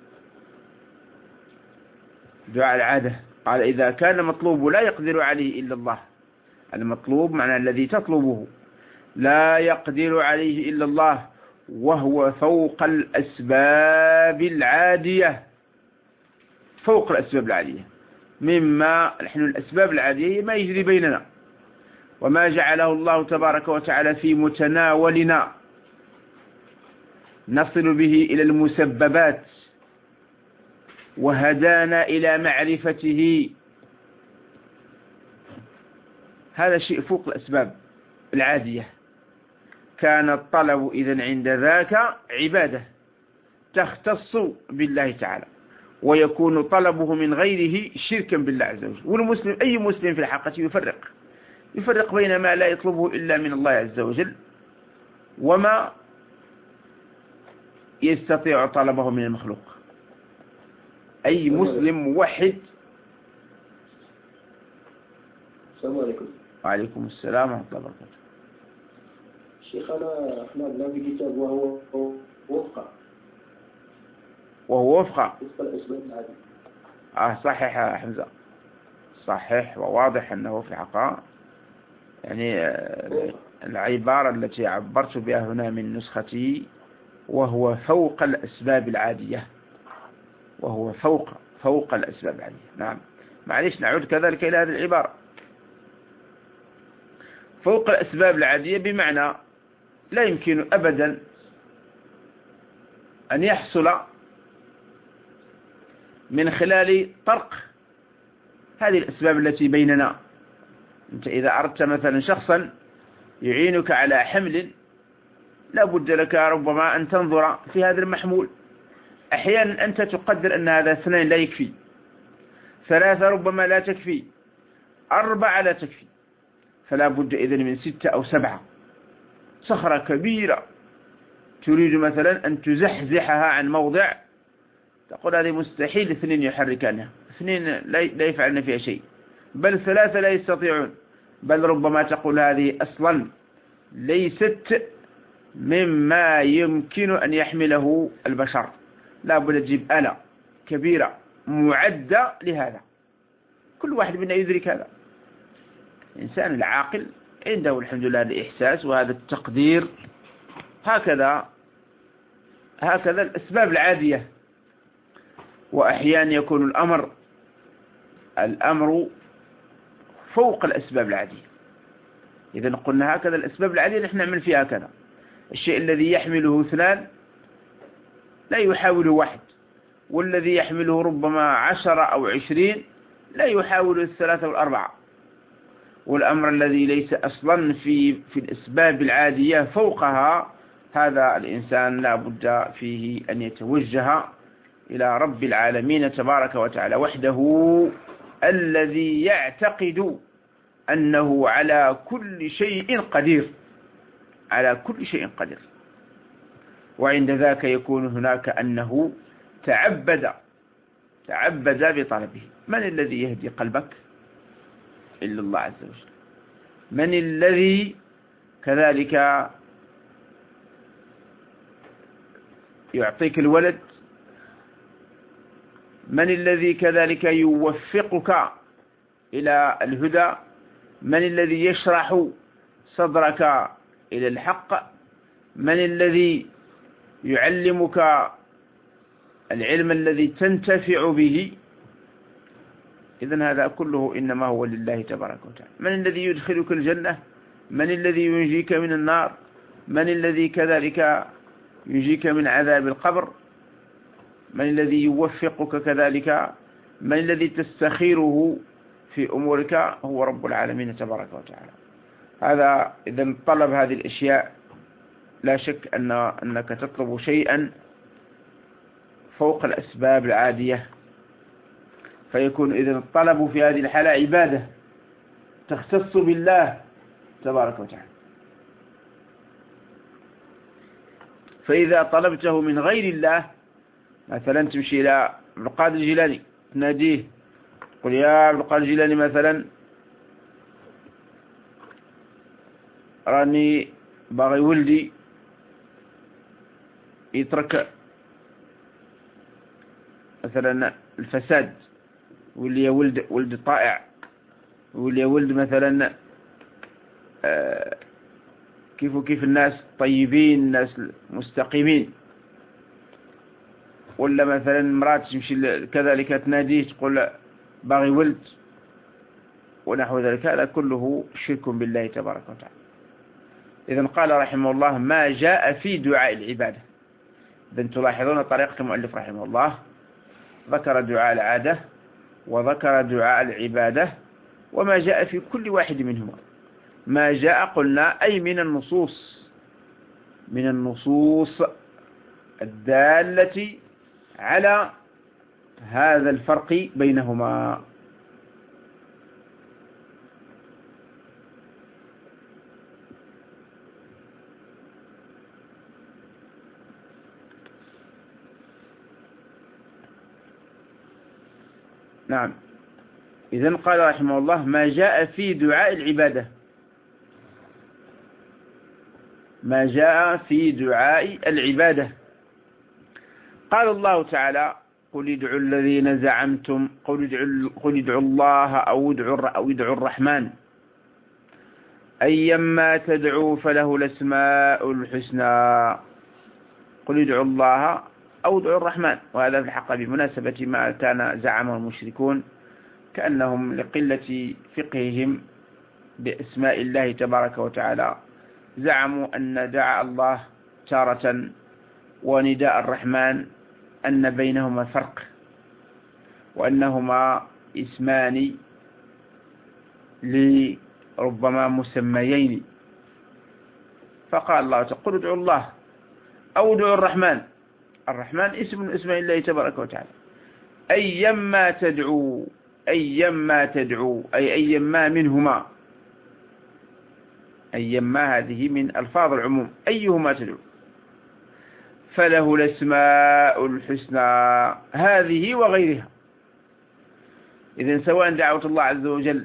Speaker 1: دعاء العادة. قال إذا كان المطلوب لا يقدر عليه إلا الله، المطلوب معنى الذي تطلبه لا يقدر عليه إلا الله وهو فوق الأسباب العادية، فوق الأسباب العادية، مما نحن الأسباب العادية ما يجري بيننا وما جعله الله تبارك وتعالى في متناولنا، نصل به إلى المسببات، وهدانا إلى معرفته. هذا شيء فوق الأسباب العادية. كان الطلب إذن عند ذاك عبادة تختص بالله تعالى، ويكون طلبه من غيره شركا بالله عز وجل. والمسلم أي مسلم في الحقيقة يفرق يفرق بين ما لا يطلبه إلا من الله عز وجل وما يستطيع طلبه من المخلوق. أي مسلم موحد.
Speaker 2: السلام عليكم.
Speaker 1: وعليكم السلام ورحمة الله وبركاته.
Speaker 2: شيخنا احنا عندنا في كتاب وهو وفق
Speaker 1: وهو وفق
Speaker 2: وفق الأسباب العادية.
Speaker 1: آه صحيح يا حمزة، صحيح وواضح أنه في الحقيقة يعني العبارة التي عبرت بها هنا من نسختي وهو فوق الأسباب العادية، وهو فوق فوق الأسباب العادية. نعم، معليش نعود كذلك إلى هذه العبارة. فوق الأسباب العادية بمعنى لا يمكن أبدا أن يحصل من خلال طرق هذه الأسباب التي بيننا. أنت إذا أردت مثلا شخصا يعينك على حمل، لا بد لك ربما أن تنظر في هذا المحمول. أحيانا أنت تقدر أن هذا اثنين لا يكفي، ثلاثة ربما لا تكفي، أربعة لا تكفي، فلا بد إذن من ستة أو سبعة. صخرة كبيرة تريد مثلا أن تزحزحها عن موضع، تقول هذه مستحيل اثنين يحركانها، اثنين لا يفعلن فيها شيء، بل ثلاثة لا يستطيعون، بل ربما تقول هذه أصلا ليست مما يمكن أن يحمله البشر، لا بد تجيب آلة كبيرة معدة لهذا. كل واحد منا يدرك هذا. الإنسان العاقل عنده الحمد لله الإحساس وهذا التقدير. هكذا هكذا الأسباب العادية. وأحيانا يكون الأمر الأمر فوق الأسباب العادية. إذا قلنا هكذا الأسباب العادية نحن نعمل فيها هكذا. الشيء الذي يحمله اثنان لا يحاوله واحد، والذي يحمله ربما عشرة أو عشرين لا يحاول الثلاثة والأربعة. والأمر الذي ليس أصلا في في الأسباب العادية فوقها، هذا الإنسان لا بد فيه أن يتوجه إلى رب العالمين تبارك وتعالى وحده، الذي يعتقد أنه على كل شيء قدير، على كل شيء قدير. وعند ذاك يكون هناك أنه تعبد تعبد بطلبه. من الذي يهدي قلبك إلا الله عز وجل. من الذي كذلك يعطيك الولد؟ من الذي كذلك يوفقك إلى الهدى؟ من الذي يشرح صدرك إلى الحق؟ من الذي يعلمك العلم الذي تنتفع به؟ إذن هذا كله إنما هو لله تبارك وتعالى. من الذي يدخلك الجنة؟ من الذي ينجيك من النار؟ من الذي كذلك ينجيك من عذاب القبر؟ من الذي يوفقك كذلك؟ من الذي تستخيره في أمورك؟ هو رب العالمين تبارك وتعالى. هذا إذن طلب هذه الأشياء لا شك أن أنك تطلب شيئا فوق الأسباب العادية، فيكون إذن الطلب في هذه الحالة عبادة تختص بالله تبارك وتعالى. فإذا طلبته من غير الله، مثلا تمشي إلى عبد القادر الجيلاني تناديه، قل يا عبد القادر الجيلاني مثلا راني باغي ولدي يترك مثلا الفساد، واللي ولد ولد طائع، واللي ولد مثلا آه كيف وكيف الناس طيبين، الناس مستقيمين. ولا مثلا مرات تمشي كذلك تناديه تقول باغي ولد ونحو ذلك. هذا كله شرك بالله تبارك وتعالى. إذن قال رحمه الله: ما جاء في دعاء العبادة إذن تلاحظون طريقة المؤلف رحمه الله، ذكر دعاء العادة وذكر دعاء العبادة وما جاء في كل واحد منهما. ما جاء قلنا أي من النصوص من النصوص الدالة على هذا الفرق بينهما. نعم. إذن قال رحمه الله ما جاء في دعاء العبادة، ما جاء في دعاء العبادة. قال الله تعالى قل ادعوا الذين زعمتم قل ادعوا, قل ادعوا الله أو ادعوا, أو ادعوا الرحمن أيما تدعوا فله الأسماء الحسنى. قل ادعوا الله أو ادعوا الرحمن، وهذا في الحق بمناسبة ما كان زعمه المشركون كأنهم لقلة فقههم بأسماء الله تبارك وتعالى زعموا أن دعاء الله تارة ونداء الرحمن أن بينهما فرق، وأنهما اسمان لربما مسميين. فقال الله قل ادعوا الله أو ادعوا الرحمن. الرحمن اسم من اسماء الله تبارك وتعالى. أيما تدعو أيما تدعو أي أيما منهما، أيما هذه من ألفاظ العموم، أيهما تدعو فله الأسماء الحسنى، هذه وغيرها. إذن سواء دعوت الله عز وجل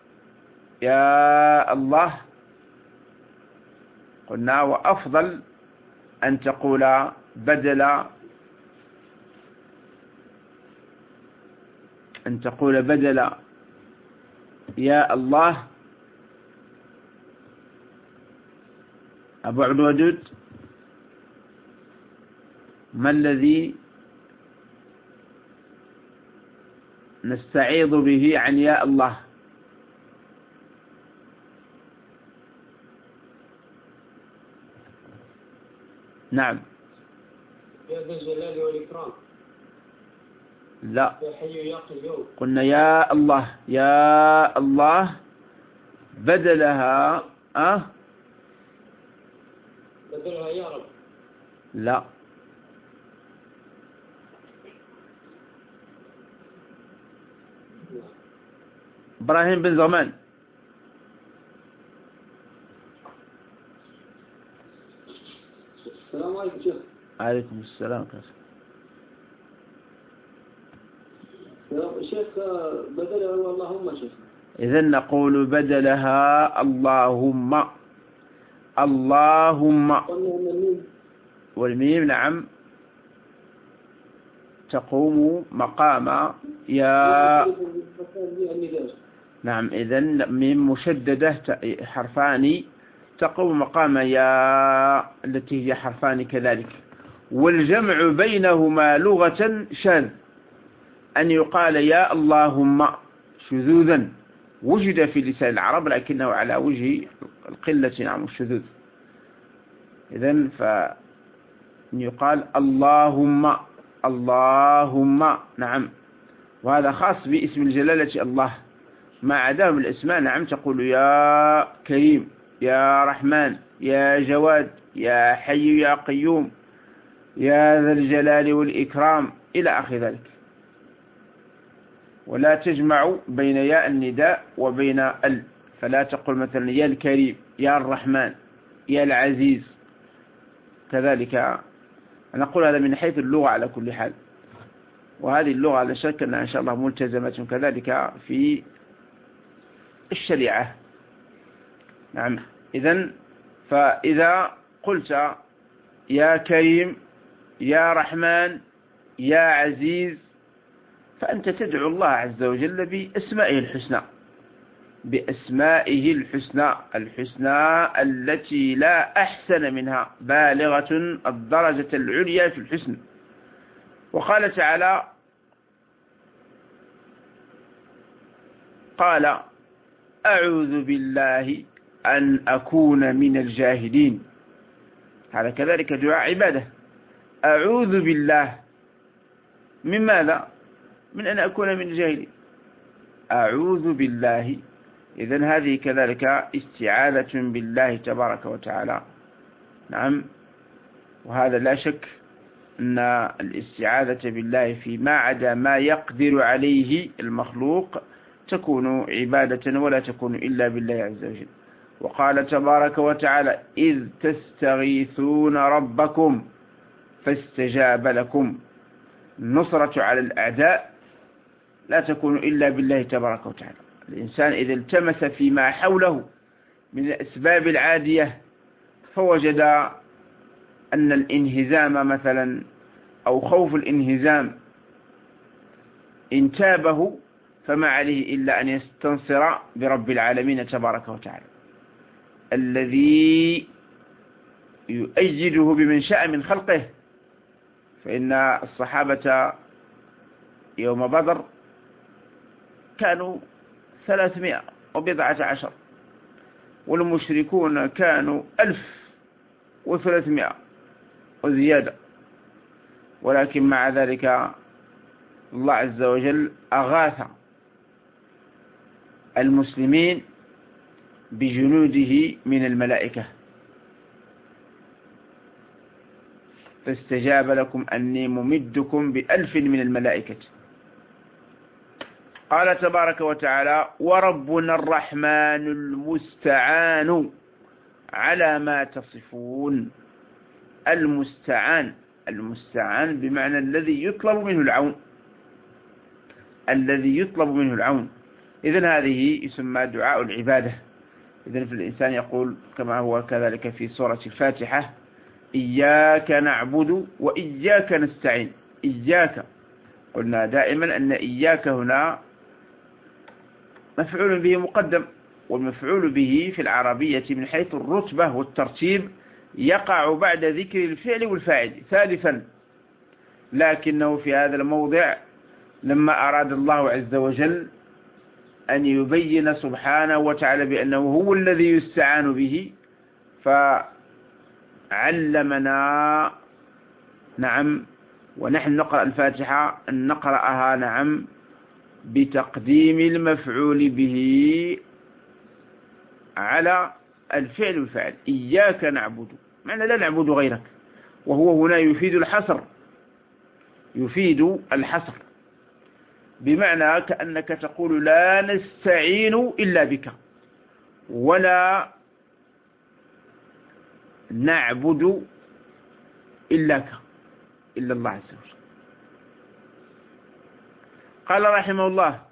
Speaker 1: يا الله قلنا وأفضل أن تقول بدل أن تقول بدل يا الله أبو عبد الودود ما الذي نستعيض به عن يا الله؟ نعم.
Speaker 2: يا ذا الجلال والإكرام.
Speaker 1: لا،
Speaker 2: يا حي يا قيوم.
Speaker 1: قلنا يا الله يا الله بدلها أه
Speaker 2: بدلها يا رب.
Speaker 1: لا، إبراهيم بن زمان.
Speaker 2: السلام عليكم شيخ.
Speaker 1: عليكم السلام.
Speaker 2: شيخ بدلها اللهم شيخ.
Speaker 1: إذن نقول بدلها اللهم اللهم والميم نعم تقوم مقام يا نعم. إذن ميم مشددة حرفان تقوم مقام يا التي هي حرفان كذلك. والجمع بينهما لغة شاذ، أن يقال يا اللهم شذوذا وجد في لسان العرب لكنه على وجه القلة نعم الشذوذ. إذن فأن يقال اللهم اللهم نعم، وهذا خاص باسم الجلالة الله. ما عداه من الأسماء نعم تقول يا كريم يا رحمن يا جواد يا حي يا قيوم يا ذا الجلال والإكرام إلى آخر ذلك. ولا تجمع بين ياء النداء وبين ال، فلا تقول مثلا يا الكريم يا الرحمن يا العزيز كذلك. نقول هذا من حيث اللغة على كل حال، وهذه اللغة لا شك أنها إن شاء الله ملتزمة كذلك في الشريعة. نعم. إذن فإذا قلت يا كريم يا رحمن يا عزيز فأنت تدعو الله عز وجل بأسمائه الحسنى، بأسمائه الحسنى الحسنى التي لا أحسن منها، بالغة الدرجة العليا في الحسن. وقال تعالى قال أعوذ بالله أن أكون من الجاهلين. هذا كذلك دعاء عبادة. أعوذ بالله من ماذا؟ من أن أكون من الجاهلين. أعوذ بالله. إذن هذه كذلك استعاذة بالله تبارك وتعالى. نعم. وهذا لا شك أن الاستعاذة بالله فيما عدا ما يقدر عليه المخلوق تكون عبادة ولا تكون إلا بالله عز وجل. وقال تبارك وتعالى إذ تستغيثون ربكم فاستجاب لكم. النصرة على الأعداء لا تكون إلا بالله تبارك وتعالى. الإنسان إذا التمس فيما حوله من الأسباب العادية فوجد أن الانهزام مثلا أو خوف الانهزام انتابه، فما عليه إلا أن يستنصر برب العالمين تبارك وتعالى الذي يؤيده بمن شاء من خلقه. فإن الصحابة يوم بدر كانوا ثلاثمائة وبضعة عشر، والمشركون كانوا ألف وثلاثمائة وزيادة، ولكن مع ذلك الله عز وجل أغاث المسلمين بجنوده من الملائكة. فاستجاب لكم أني ممدكم بألف من الملائكة. قال تبارك وتعالى وربنا الرحمن المستعان على ما تصفون. المستعان، المستعان بمعنى الذي يطلب منه العون، الذي يطلب منه العون. إذن هذه يسمى دعاء العبادة. إذن في الإنسان يقول كما هو كذلك في سورة الفاتحة إياك نعبد وإياك نستعين. إياك، قلنا دائما أن إياك هنا مفعول به مقدم، والمفعول به في العربية من حيث الرتبة والترتيب يقع بعد ذكر الفعل والفاعل ثالثا، لكنه في هذا الموضع لما أراد الله عز وجل أن يبين سبحانه وتعالى بأنه هو الذي يستعان به فعلمنا نعم ونحن نقرأ الفاتحة أن نقرأها نعم بتقديم المفعول به على الفعل والفاعل. إياك نعبد معنى لا نعبد غيرك، وهو هنا يفيد الحصر، يفيد الحصر بمعنى كأنك تقول لا نستعين إلا بك ولا نعبد إلاك إلا الله عز وجل. قال رحمه الله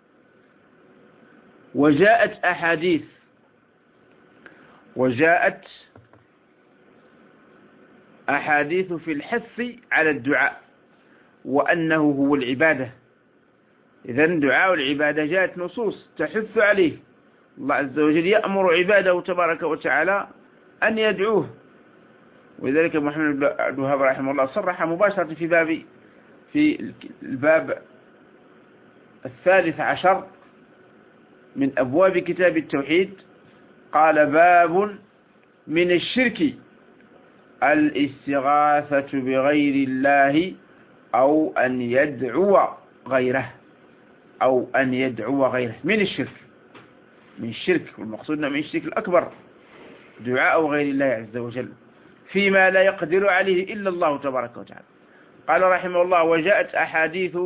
Speaker 1: وجاءت أحاديث وجاءت أحاديث في الحث على الدعاء وأنه هو العبادة. إذن دعاء العبادة جاءت نصوص تحث عليه. الله عز وجل يأمر عباده تبارك وتعالى أن يدعوه، ولذلك محمد بن عبد الوهاب رحمه الله صرح مباشرة في باب في الباب الثالث عشر من أبواب كتاب التوحيد قال باب من الشرك الاستغاثة بغير الله أو أن يدعو غيره أو أن يدعو غيره. من الشرك، من الشرك، والمقصود من الشرك الأكبر دعاء غير الله عز وجل فيما لا يقدر عليه إلا الله تبارك وتعالى. قال رحمه الله وجاءت أحاديث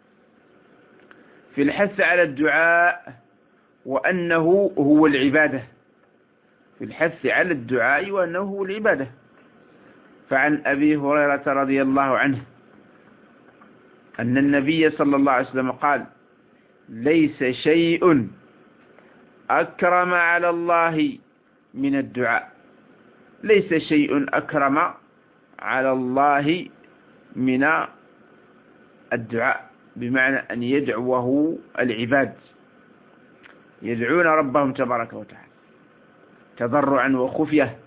Speaker 1: في الحث على الدعاء وأنه هو العبادة، في الحث على الدعاء وأنه هو العبادة. فعن أبي هريرة رضي الله عنه أن النبي صلى الله عليه وسلم قال ليس شيء أكرم على الله من الدعاء. ليس شيء أكرم على الله من الدعاء بمعنى أن يدعوه العباد، يدعون ربهم تبارك وتعالى تضرعا وخفية،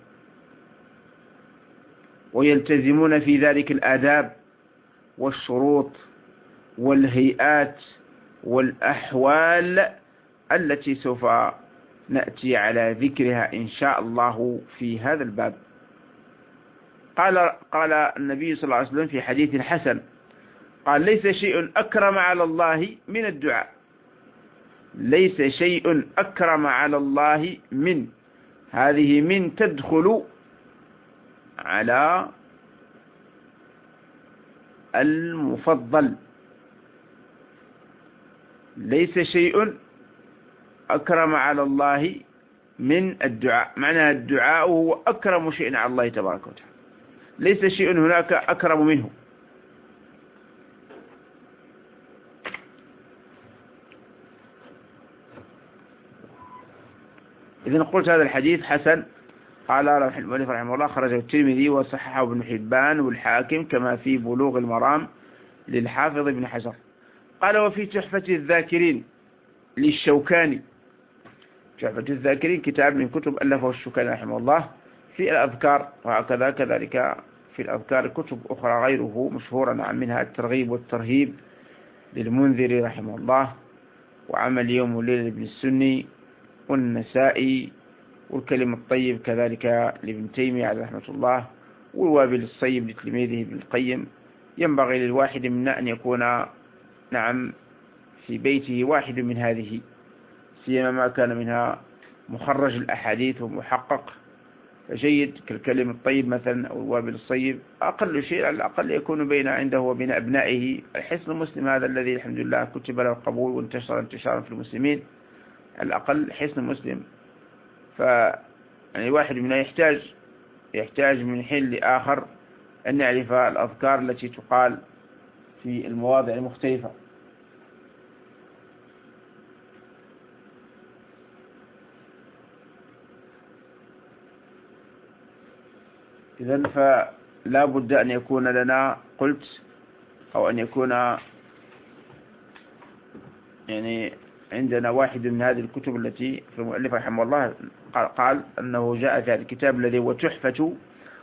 Speaker 1: ويلتزمون في ذلك الآداب والشروط والهيئات والأحوال التي سوف نأتي على ذكرها إن شاء الله في هذا الباب. قال قال النبي صلى الله عليه وسلم في حديث حسن، قال ليس شيء أكرم على الله من الدعاء، ليس شيء أكرم على الله من، هذه من تدخل على المفضل، ليس شيء أكرم على الله من الدعاء، معنى الدعاء هو أكرم شيء على الله تبارك وتعالى، ليس شيء هناك أكرم منه. إذن قلت هذا الحديث حسن، قال المؤلف رحمه الله خرجه الترمذي وصححه ابن حبان والحاكم كما في بلوغ المرام للحافظ ابن حجر. قال وفي تحفة الذاكرين للشوكاني، تحفة الذاكرين كتاب من كتب ألفه الشوكاني رحمه الله في الأذكار، وهكذا كذلك في الأذكار كتب أخرى غيره مشهورة، عن منها الترغيب والترهيب للمنذري رحمه الله، وعمل يوم وليلة لابن السني والنسائي، والكلم الطيب كذلك لابن تيمية عليه رحمة الله، والوابل الصيب لتلميذه ابن القيم. ينبغي للواحد منا أن يكون نعم في بيته واحد من هذه، سيما ما كان منها مخرج الأحاديث ومحقق، فجيد كالكلم الطيب مثلا أو الوابل الصيب، أقل شيء على الأقل يكون بين عنده وبين أبنائه. الحصن المسلم هذا الذي الحمد لله كتب له القبول وانتشر انتشارا في المسلمين، على الأقل حصن مسلم. ف يعني واحد منا يحتاج يحتاج من حين لآخر أن يعرف الأذكار التي تقال في المواضع المختلفة. إذن فلا بد أن يكون لنا، قلت أو أن يكون يعني عندنا واحد من هذه الكتب التي في المؤلف رحمه الله قال أنه جاء في هذا الكتاب الذي هو تحفة،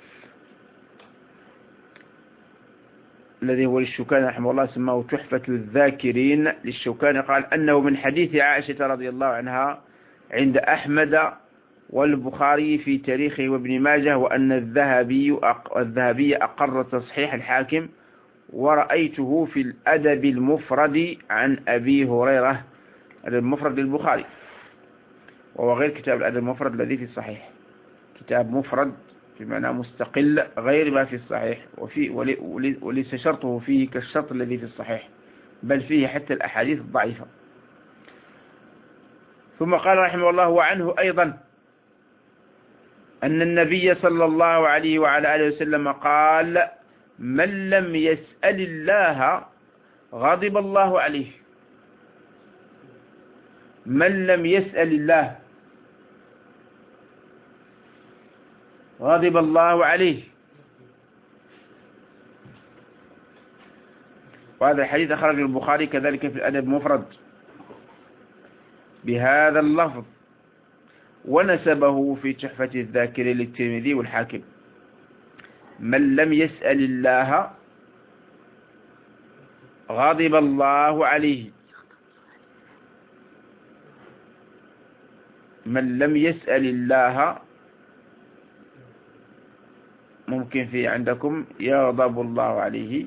Speaker 1: الذي هو للشوكاني رحمه الله سماه تحفة الذاكرين للشوكاني، قال أنه من حديث عائشة رضي الله عنها عند أحمد والبخاري في تاريخه وابن ماجه، وأن الذهبي الذهبي أقر تصحيح الحاكم، ورأيته في الأدب المفرد عن أبي هريرة، المفرد للبخاري، وهو غير كتاب الأدب المفرد الذي في الصحيح، كتاب مفرد بمعنى مستقل غير ما في الصحيح، وفي وليس شرطه فيه كالشرط الذي في الصحيح، بل فيه حتى الأحاديث الضعيفة. ثم قال رحمه الله وعنه أيضا أن النبي صلى الله عليه وعلى آله وسلم قال من لم يسأل الله غضب الله عليه، من لم يسأل الله غضب الله عليه. وهذا الحديث أخرج البخاري كذلك في الأدب مفرد بهذا اللفظ، ونسبه في تحفة الذاكرين للترمذي والحاكم، من لم يسأل الله غضب الله عليه، من لم يسأل الله، ممكن في عندكم يغضب الله عليه.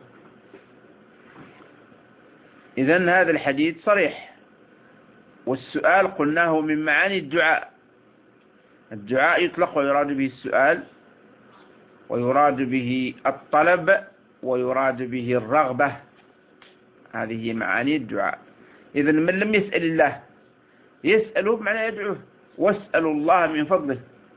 Speaker 1: إذن هذا الحديث صريح، والسؤال قلناه من معاني الدعاء، الدعاء يطلق ويراد به السؤال، ويراد به الطلب، ويراد به الرغبة، هذه معاني الدعاء. إذن من لم يسأل الله، يسأله بمعنى يدعوه، واسألوا الله من فضله.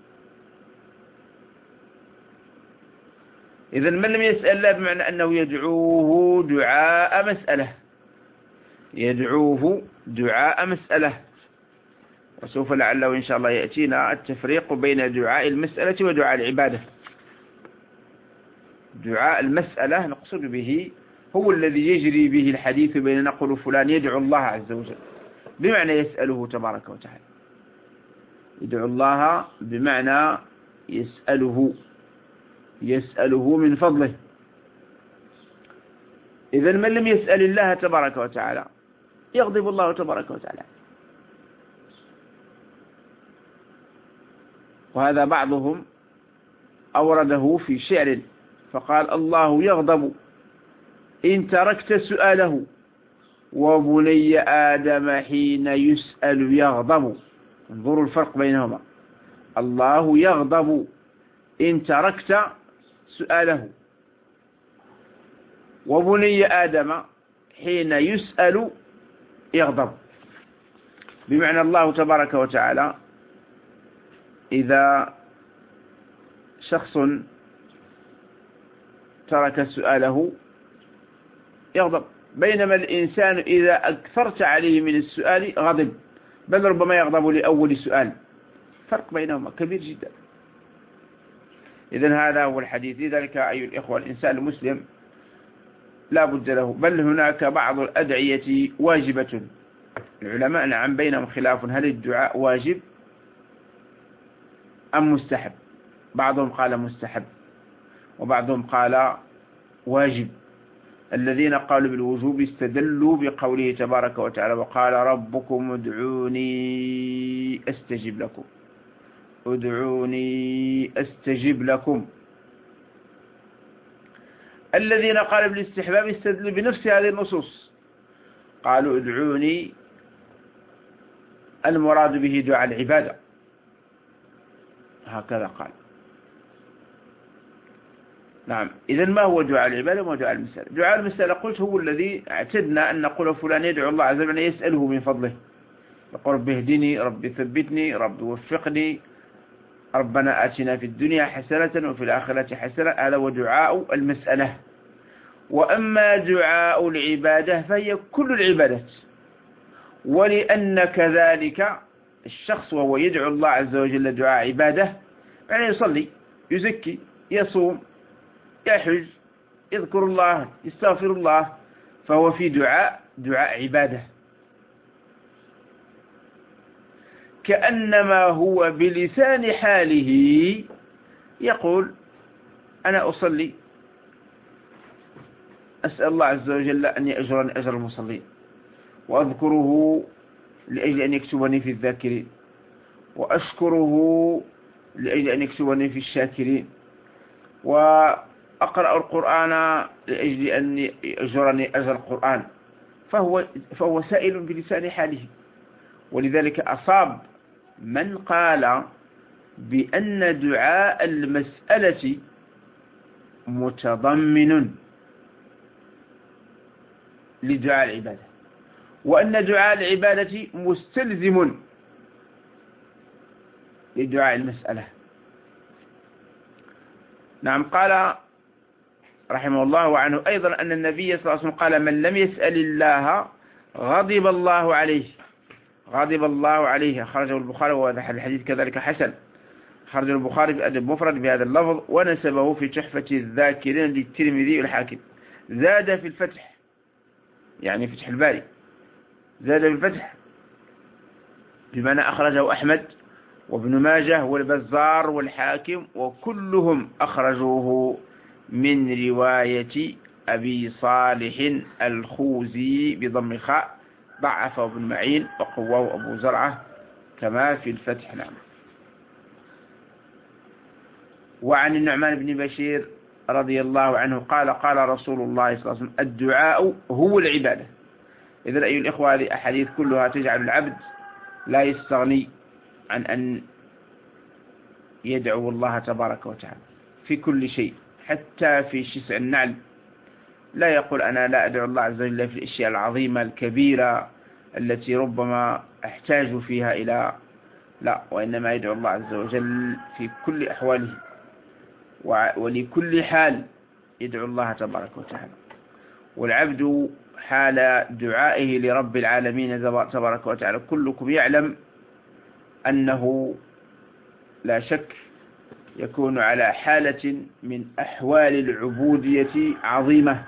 Speaker 1: إذن من لم يسأل الله بمعنى أنه يدعوه دعاء مسألة، يدعوه دعاء مسألة. وسوف لعله إن شاء الله يأتينا التفريق بين دعاء المسألة ودعاء العبادة. دعاء المسألة نقصد به هو الذي يجري به الحديث بين نقول فلان يدعو الله عز وجل، بمعنى يسأله تبارك وتعالى، يدعو الله بمعنى يسأله، يسأله من فضله. إذن من لم يسأل الله تبارك وتعالى يغضب الله تبارك وتعالى. وهذا بعضهم أورده في شعر فقال الله يغضب إن تركت سؤاله وبني آدم حين يسأل يغضب. انظروا الفرق بينهما. الله يغضب إن تركت سؤاله وبني آدم حين يسأل يغضب، بمعنى الله تبارك وتعالى إذا شخص ترك سؤاله يغضب، بينما الإنسان إذا أكثرت عليه من السؤال غضب، بل ربما يغضب لأول سؤال. فرق بينهما كبير جدا. إذن هذا هو الحديث. لذلك أيها الإخوة الإنسان المسلم لا بد له، بل هناك بعض الأدعية واجبة. العلماء نعم بينهم خلاف هل الدعاء واجب أم مستحب. بعضهم قال مستحب وبعضهم قال واجب. الذين قالوا بالوجوب استدلوا بقوله تبارك وتعالى وقال ربكم ادعوني أستجب لكم، ادعوني أستجب لكم. الذين قالوا بالاستحباب استدلوا بنفس هذه النصوص، قالوا ادعوني المراد به دعاء العبادة، هكذا قال. نعم. إذن ما هو دعاء العبادة وما دعاء المسألة؟ دعاء المسألة قلت هو الذي اعتدنا أن نقول فلان يدعو الله عز وجل يسأله من فضله، يقول رب اهدني، رب ثبتني، رب وفقني، ربنا آتنا في الدنيا حسنة وفي الآخرة حسنة. هذا هو دعاء المسألة. وأما دعاء العبادة فهي كل العبادات، ولأن كذلك الشخص وهو يدعو الله عز وجل دعاء عبادة يعني يصلي، يزكي، يصوم، يحج، يذكر الله، يستغفر الله، فهو في دعاء دعاء عبادة، كأنما هو بلسان حاله يقول أنا أصلي أسأل الله عز وجل أن يأجرني أجر المصلين، وأذكره لأجل أن يكتبني في الذاكرين، وأشكره لأجل أن يكتبني في الشاكرين، وأقرأ القرآن لأجل أن يأجرني أجر القرآن. فهو, فهو سائل بلسان حاله. ولذلك أصاب من قال بأن دعاء المسألة متضمن لدعاء العبادة، وأن دعاء العبادة مستلزم لدعاء المسألة. نعم. قال رحمه الله عنه أيضا أن النبي صلى الله عليه وسلم قال من لم يسأل الله غضب الله عليه، غضب الله عليه. خرجه البخاري وهذا الحديث كذلك حسن. خرج البخاري في أدب مفرد بهذا اللفظ ونسبه في تحفة الذاكرين للترمذي والحاكم. زاد في الفتح يعني فتح الباري، زاد في الفتح بمعنى أخرجه أحمد وابن ماجه والبزار والحاكم، وكلهم أخرجوه من رواية أبي صالح الخوزي بضم الخاء، ضعفه ابن معين وقواه أبو زرعة كما في الفتح. نعم. وعن النعمان بن بشير رضي الله عنه قال قال رسول الله صلى الله عليه وسلم الدعاء هو العبادة. إذن أيها الإخوة هذه أحاديث كلها تجعل العبد لا يستغني عن أن يدعو الله تبارك وتعالى في كل شيء، حتى في شسع النعل. لا يقول أنا لا أدعو الله عز وجل في الأشياء العظيمة الكبيرة التي ربما أحتاج فيها إلى، لا، وإنما يدعو الله عز وجل في كل أحواله ولكل حال يدعو الله تبارك وتعالى. والعبد حال دعائه لرب العالمين تبارك وتعالى كلكم يعلم أنه لا شك يكون على حالة من أحوال العبودية عظيمة.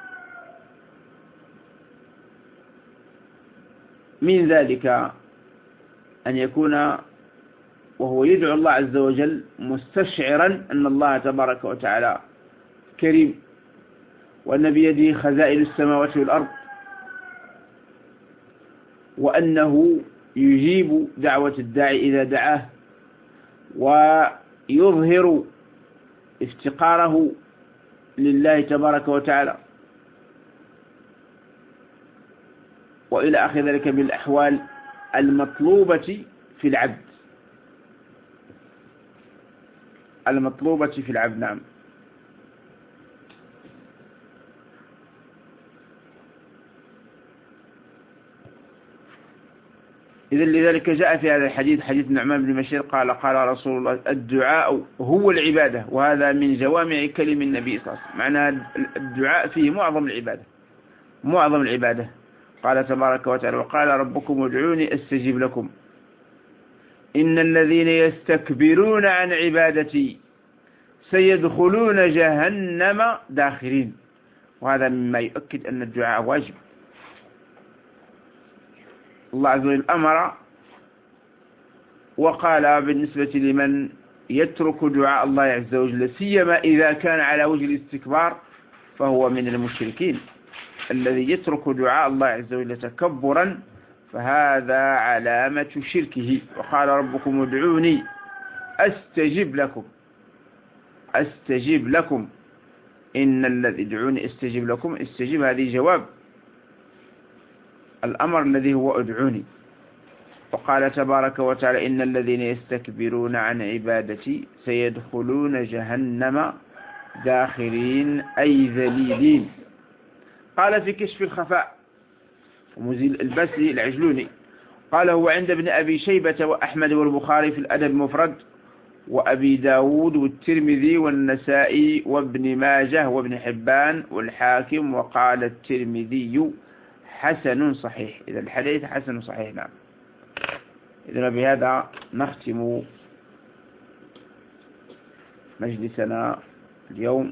Speaker 1: من ذلك أن يكون وهو يدعو الله عز وجل مستشعرا أن الله تبارك وتعالى كريم، وأن بيده خزائن السماوات والأرض، وأنه يجيب دعوة الداعي إذا دعاه، ويظهر افتقاره لله تبارك وتعالى، وإلى آخر ذلك من الأحوال المطلوبة في العبد المطلوبة في العبد. نعم. إذن لذلك جاء في هذا الحديث حديث النعمان بن بشير قال قال رسول الله الدعاء هو العبادة، وهذا من جوامع كلم النبي صلى الله عليه وسلم، معنى الدعاء فيه معظم العبادة معظم العبادة. قال تبارك وتعالى وقال ربكم ادعوني أستجب لكم إن الذين يستكبرون عن عبادتي سيدخلون جهنم داخرين. وهذا مما يؤكد أن الدعاء واجب. الله عز وجل أمر وقال بالنسبة لمن يترك دعاء الله عز وجل سيما إذا كان على وجه الاستكبار فهو من المشركين. الذي يترك دعاء الله عز وجل تكبرا فهذا علامة شركه. وقال ربكم ادعوني أستجب لكم أستجب لكم إن الذي ادعوني أستجب لكم استجب هذه جواب الأمر الذي هو ادعوني. وقال تبارك وتعالى إن الذين يستكبرون عن عبادتي سيدخلون جهنم داخرين أي ذليلين. قال في كشف الخفاء ومزيل البسي العجلوني قال هو عند ابن أبي شيبة وأحمد والبخاري في الأدب المفرد وأبي داود والترمذي والنسائي وابن ماجه وابن حبان والحاكم. وقال الترمذي حسن صحيح. إذا الحديث حسن صحيح. نعم. إذا بهذا نختم مجلسنا اليوم.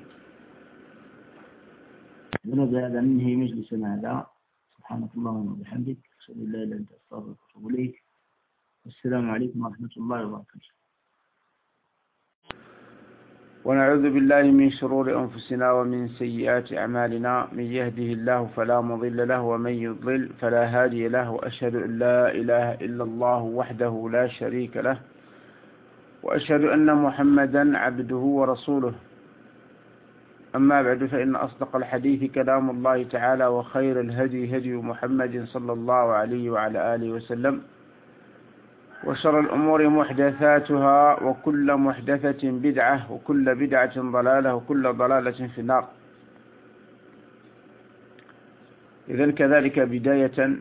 Speaker 1: إذا بهذا ننهي مجلسنا هذا. سبحانك اللهم وبحمدك أشهد أن لا إله إلا أنت أستغفرك وأتوب إليك. والسلام عليكم ورحمة الله وبركاته. ونعوذ بالله من شرور أنفسنا ومن سيئات أعمالنا من يهده الله فلا مضل له ومن يضلل فلا هادي له وأشهد أن لا إله إلا الله وحده لا شريك له وأشهد أن محمدا عبده ورسوله. أما بعد فإن أصدق الحديث كلام الله تعالى وخير الهدي هدي محمد صلى الله عليه وعلى آله وسلم وشر الأمور محدثاتها وكل محدثة بدعة وكل بدعة ضلالة وكل ضلالة في النار. إذن كذلك بداية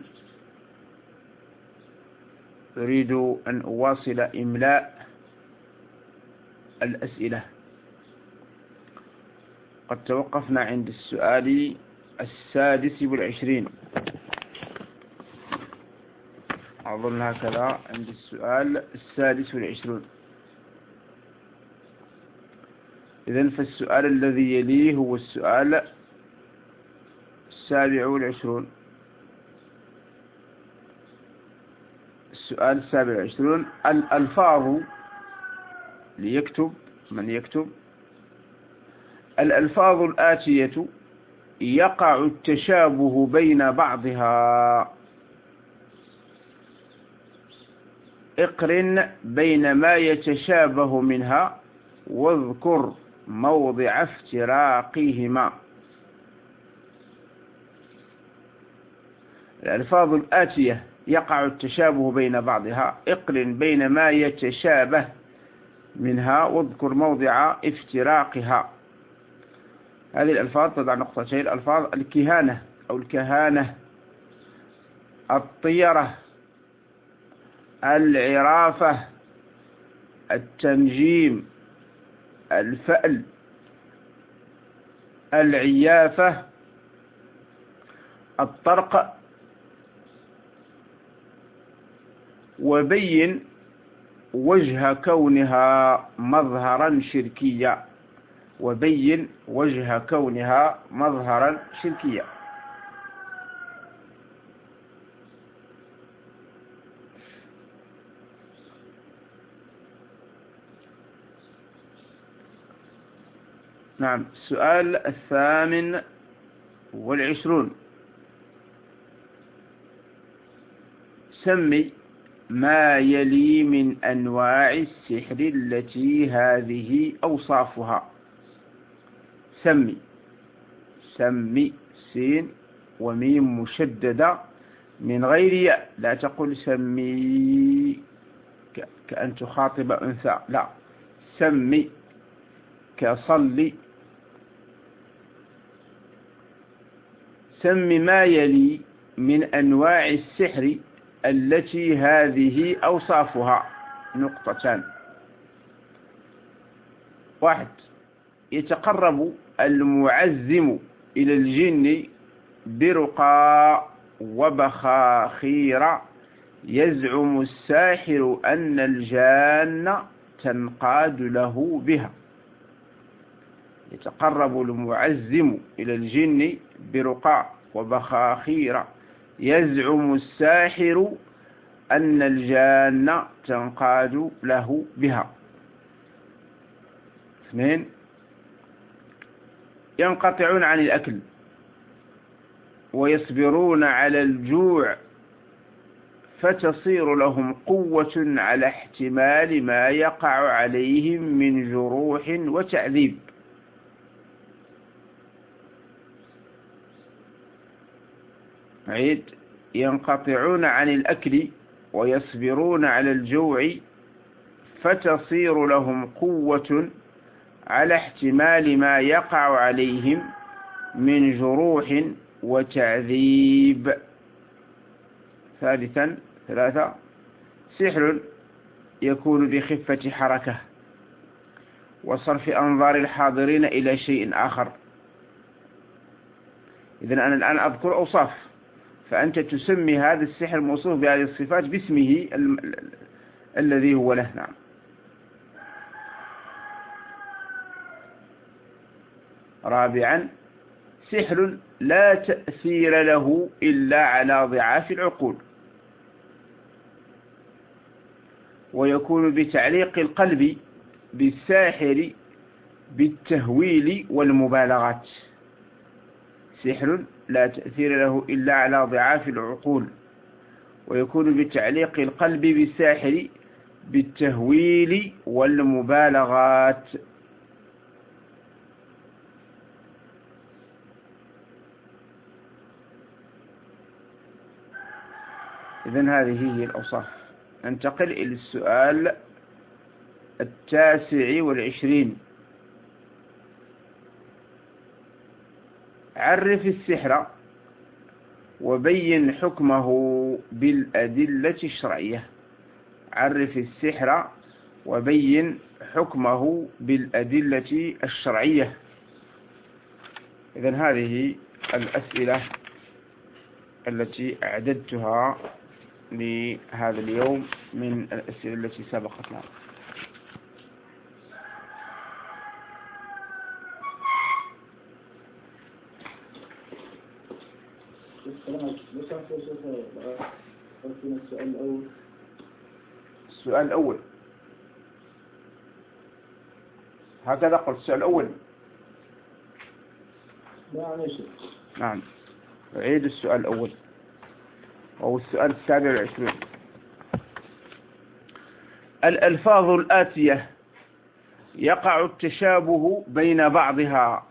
Speaker 1: أريد أن أواصل إملاء الأسئلة. قد توقفنا عند السؤال السادس والعشرين أظن هكذا عند السؤال السادس والعشرون. إذن فالسؤال الذي يليه هو السؤال السابع والعشرون. السؤال السابع والعشرون الألفاظ ليكتب من يكتب الألفاظ الآتية يقع التشابه بين بعضها اقرن بين ما يتشابه منها واذكر موضع افتراقهما. الألفاظ الآتية يقع التشابه بين بعضها اقرن بين ما يتشابه منها واذكر موضع افتراقها. هذه الألفاظ تضع نقطتين. الألفاظ الكهانة أو الكهانة الطيرة العرافة التنجيم الفأل العيافة الطرق. وبين وجه كونها مظهرا شركيا وبين وجه كونها مظهرا شركيا. نعم. السؤال الثامن والعشرون سمي ما يلي من أنواع السحر التي هذه أوصافها. سمي، سمي سين وميم مشددة من غير ياء، لا تقل سمي كأن تخاطب أنثى، لا، سمي كصلي. سم ما يلي من أنواع السحر التي هذه أوصافها. نقطتان. واحد، يتقرب المعزم إلى الجن برقى وبخاخير يزعم الساحر أن الجان تنقاد له بها. يتقرب المعزم إلى الجن برقى وبخاخير يزعم الساحر أن الجان تنقاد له بها. اثنين، ينقطعون عن الأكل ويصبرون على الجوع فتصير لهم قوة على احتمال ما يقع عليهم من جروح وتعذيب. عيد، ينقطعون عن الأكل ويصبرون على الجوع فتصير لهم قوة على احتمال ما يقع عليهم من جروح وتعذيب. ثالثا ثلاثة، سحر يكون بخفة حركة وصرف أنظار الحاضرين إلى شيء آخر. إذن أنا الآن أذكر أوصاف، فأنت تسمي هذا السحر الموصوف بهذه الصفات باسمه ال الذي هو له. نعم. رابعا، سحر لا تأثير له إلا على ضعاف العقول، ويكون بتعليق القلب بالساحر بالتهويل والمبالغات. سحر لا تأثير له إلا على ضعاف العقول، ويكون بتعليق القلب بالساحر بالتهويل والمبالغات. إذن هذه هي الأوصاف. ننتقل إلى السؤال التاسع والعشرين. عرف السحر وبين حكمه بالأدلة الشرعية. عرف السحر وبين حكمه بالأدلة الشرعية. إذن هذه الأسئلة التي أعددتها لهذا اليوم من الأسئلة التي سبقتنا. السؤال الأول هكذا قلت. السؤال الأول نعم. أعيد السؤال الأول وهو السؤال السابع والعشرين. الألفاظ الآتية يقع التشابه بين بعضها،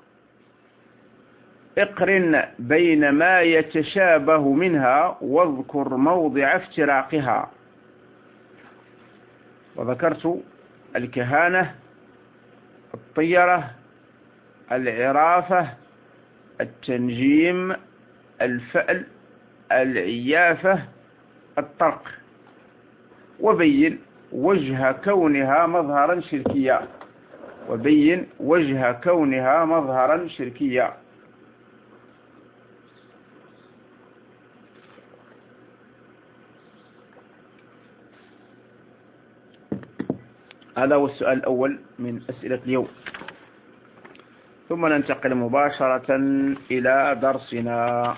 Speaker 1: اقرن بين ما يتشابه منها واذكر موضع افتراقها. وذكرت الكهانة، الطيرة، العرافة، التنجيم، الفأل، العيافة، الطرق. وبين وجه كونها مظهرا شركيا. وبين وجه كونها مظهرا شركيا. هذا هو السؤال الأول من أسئلة اليوم. ثم ننتقل مباشرة إلى درسنا.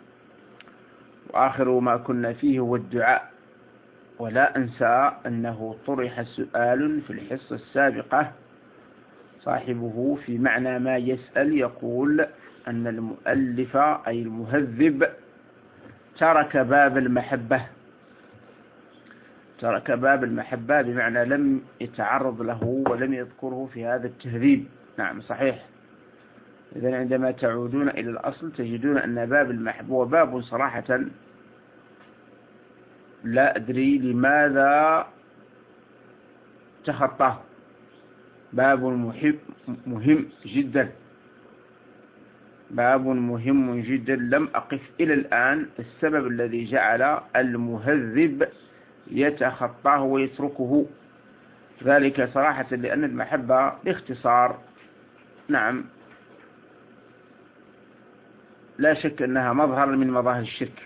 Speaker 1: وآخر ما كنا فيه هو الدعاء. ولا أنسى أنه طرح سؤال في الحصة السابقة صاحبه في معنى ما يسأل، يقول أن المؤلف أي المهذب ترك باب المحبة. ترك باب المحبة بمعنى لم يتعرض له ولم يذكره في هذا التهذيب. نعم صحيح. إذن عندما تعودون إلى الأصل تجدون أن باب المحبة هو باب صراحة لا أدري لماذا تخطاه، باب محب مهم جدا، باب مهم جدا. لم أقف إلى الآن السبب الذي جعل المهذب يتخطاه ويتركه، ذلك صراحة لأن المحبة باختصار نعم لا شك أنها مظهر من مظاهر الشرك.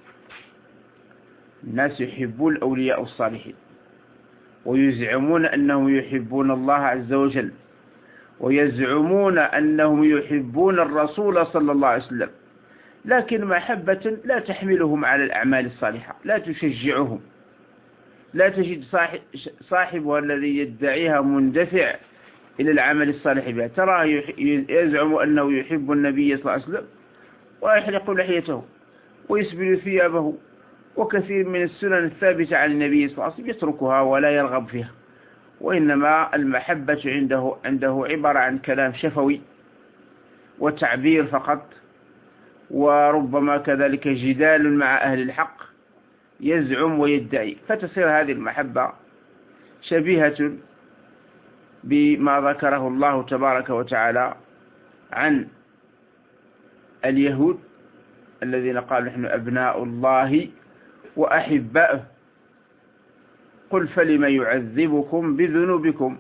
Speaker 1: الناس يحبون الأولياء الصالحين ويزعمون أنهم يحبون الله عز وجل، ويزعمون أنهم يحبون الرسول صلى الله عليه وسلم، لكن محبة لا تحملهم على الأعمال الصالحة، لا تشجعهم، لا تجد صاحبها الذي يدعيها مندفع إلى العمل الصالح بها. تراه يزعم أنه يحب النبي صلى الله عليه وسلم ويحلق لحيته ويسبل ثيابه، وكثير من السنن الثابتة عن النبي صلى الله عليه وسلم يتركها ولا يرغب فيها، وإنما المحبة عنده عنده عبارة عن كلام شفوي وتعبير فقط، وربما كذلك جدال مع أهل الحق يزعم ويدعي، فتصير هذه المحبة شبيهة بما ذكره الله تبارك وتعالى عن اليهود الذين قالوا نحن أبناء الله وأحباؤه، قل فلم يعذبكم بذنوبكم.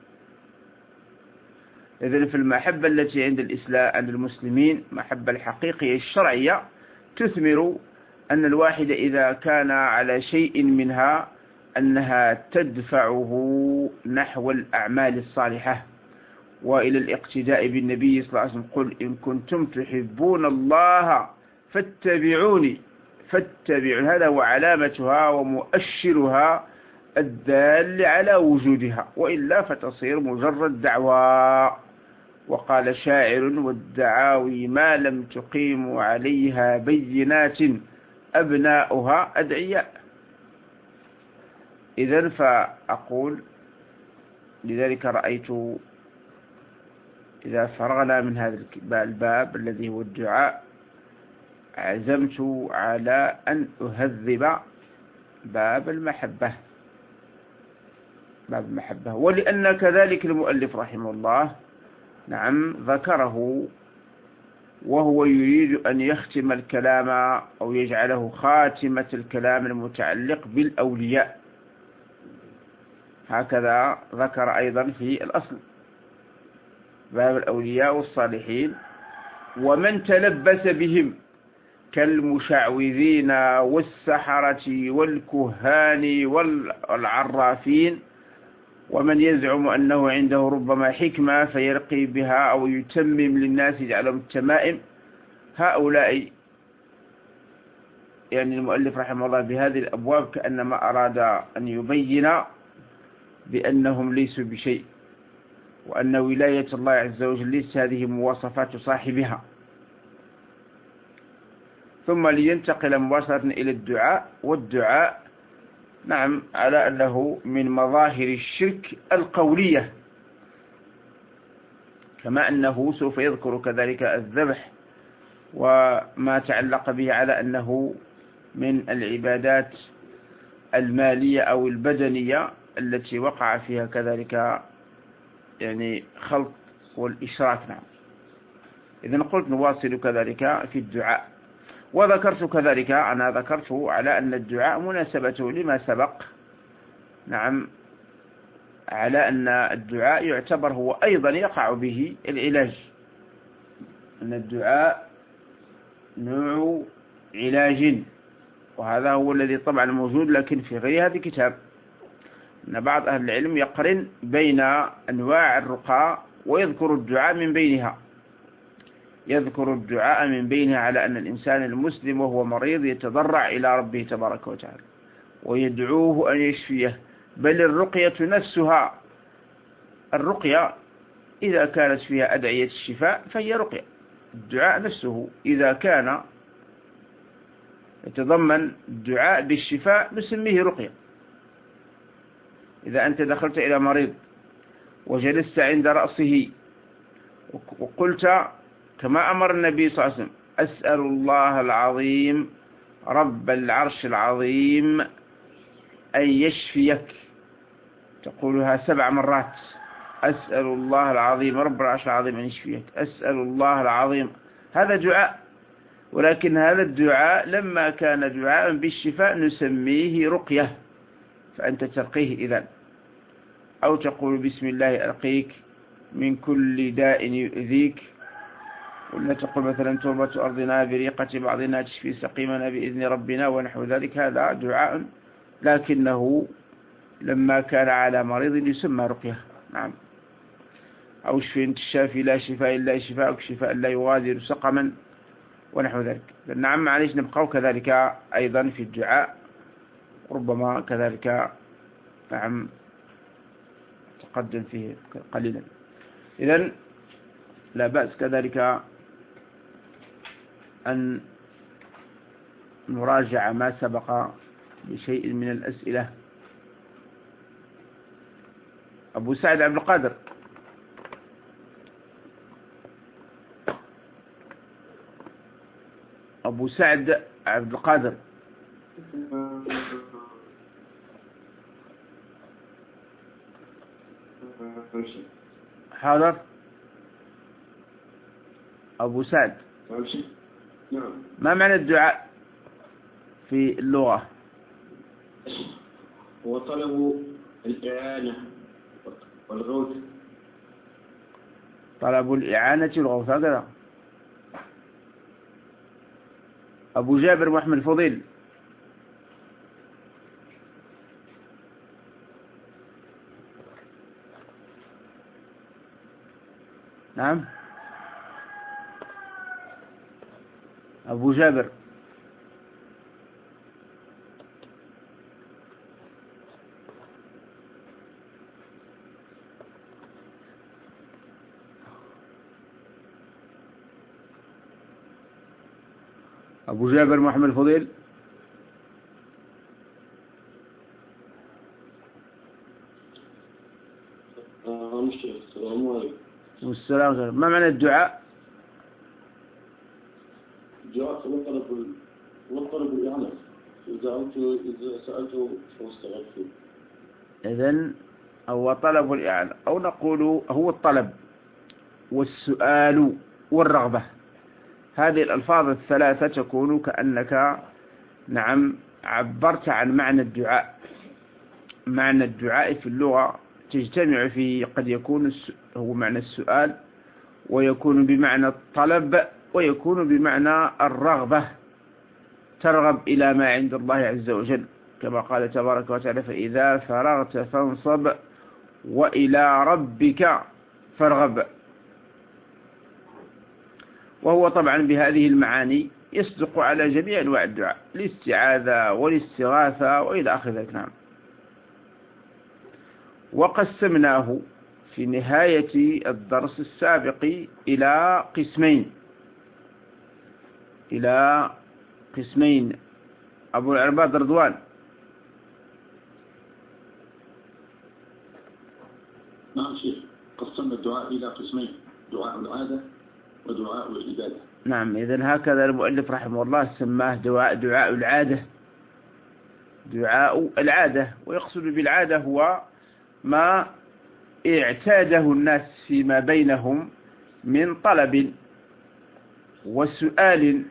Speaker 1: إذن في المحبة التي عند الإسلام عند المسلمين محبة الحقيقية الشرعية تثمر أن الواحد إذا كان على شيء منها أنها تدفعه نحو الأعمال الصالحة وإلى الاقتداء بالنبي صلى الله عليه وسلم. قل إن كنتم تحبون الله فاتبعوني فاتبعون، هذا هو علامتها ومؤشرها الدال على وجودها، وإلا فتصير مجرد دعوى. وقال شاعر والدعاوي ما لم تقيموا عليها بينات أبناؤها أدعياء. إذن فأقول لذلك رأيت إذا فرغنا من هذا الباب الذي هو الدعاء عزمت على أن أهذب باب المحبة باب المحبة ولأن كذلك المؤلف رحمه الله نعم ذكره وهو يريد أن يختم الكلام أو يجعله خاتمة الكلام المتعلق بالأولياء، هكذا ذكر أيضا في الأصل باب الأولياء والصالحين ومن تلبس بهم كالمشعوذين والسحرة والكهان والعرافين، ومن يزعم أنه عنده ربما حكمة فيرقي بها أو يتمم للناس يجعلهم التمائم. هؤلاء يعني المؤلف رحمه الله بهذه الأبواب كأنما أراد أن يبين بأنهم ليسوا بشيء، وأن ولاية الله عز وجل ليس هذه مواصفات صاحبها. ثم لينتقل مباشرة إلى الدعاء، والدعاء نعم على أنه من مظاهر الشرك القولية، كما أنه سوف يذكر كذلك الذبح وما تعلق به على أنه من العبادات المالية أو البدنية التي وقع فيها كذلك يعني خلط والإشراك. نعم إذن قلت نواصل كذلك في الدعاء، وذكرت كذلك أنا ذكرت على أن الدعاء مناسبته لما سبق نعم على أن الدعاء يعتبر هو أيضا يقع به العلاج، أن الدعاء نوع علاج، وهذا هو الذي طبعا موجود لكن في غير هذا الكتاب. أن بعض أهل العلم يقرن بين أنواع الرقى ويذكر الدعاء من بينها، يذكر الدعاء من بينها على أن الإنسان المسلم وهو مريض يتضرع إلى ربه تبارك وتعالى ويدعوه أن يشفيه. بل الرقية نفسها، الرقية إذا كانت فيها أدعية الشفاء فهي رقية. الدعاء نفسه إذا كان يتضمن الدعاء بالشفاء نسميه رقية. إذا أنت دخلت إلى مريض وجلست عند رأسه وقلت كما أمر النبي صلى الله عليه وسلم: أسأل الله العظيم رب العرش العظيم أن يشفيك، تقولها سبع مرات: أسأل الله العظيم رب العرش العظيم أن يشفيك، أسأل الله العظيم. هذا دعاء، ولكن هذا الدعاء لما كان دعاء بالشفاء نسميه رقية، فأنت ترقيه إذن، أو تقول: بسم الله أرقيك من كل داء يؤذيك، ولا تقول مثلا: تربة أرضنا بريقة بعضنا تشفي سقيمنا بإذن ربنا، ونحو ذلك. هذا دعاء لكنه لما كان على مريض يسمى رقية. نعم. أو اشفي أنت الشافي لا شفاء إلا شفاءك شفاء لا يغادر سقما، ونحو ذلك. نعم، معليش نبقى كذلك أيضا في الدعاء، ربما كذلك نعم تقدم فيه قليلا. إذن لا بأس كذلك أن نراجع ما سبق بشيء من الأسئلة. أبو سعد عبد القادر. أبو سعد عبد القادر. حاضر. أبو سعد، ما معنى الدعاء في اللغة؟
Speaker 2: هو طلب الإعانة والغوث.
Speaker 1: طلب الإعانة والغوث، هكذا. أبو جابر محمد الفضيل. نعم. أبو جابر. أبو جابر محمد الفضيل.
Speaker 2: السلام عليكم.
Speaker 1: والسلام. ما معنى الدعاء؟
Speaker 2: الدعاء هو طلب هو طلب الإعانة. إذا أنت إذا سألت فاستغفر.
Speaker 1: إذن هو طلب الإعانة، أو نقول هو الطلب والسؤال والرغبة. هذه الألفاظ الثلاثة تكون كأنك نعم عبرت عن معنى الدعاء. معنى الدعاء في اللغة تجتمع فيه، قد يكون هو معنى السؤال، ويكون بمعنى الطلب، ويكون بمعنى الرغبة، ترغب إلى ما عند الله عز وجل، كما قال تبارك وتعالى: فإذا فرغت فانصب وإلى ربك فارغب. وهو طبعا بهذه المعاني يصدق على جميع أنواع الدعاء، الاستعاذة والاستغاثة وإلى آخر ذلك. نعم. وقسمناه في نهاية الدرس السابق إلى قسمين إلى قسمين أبو العرباد رضوان.
Speaker 2: نعم شيخ، قسمنا الدعاء إلى قسمين: دعاء العادة ودعاء العبادة.
Speaker 1: نعم. إذن هكذا المؤلف رحمه الله سماه دعاء دعاء العادة دعاء العادة. ويقصد بالعادة هو ما اعتاده الناس فيما بينهم من طلب وسؤال.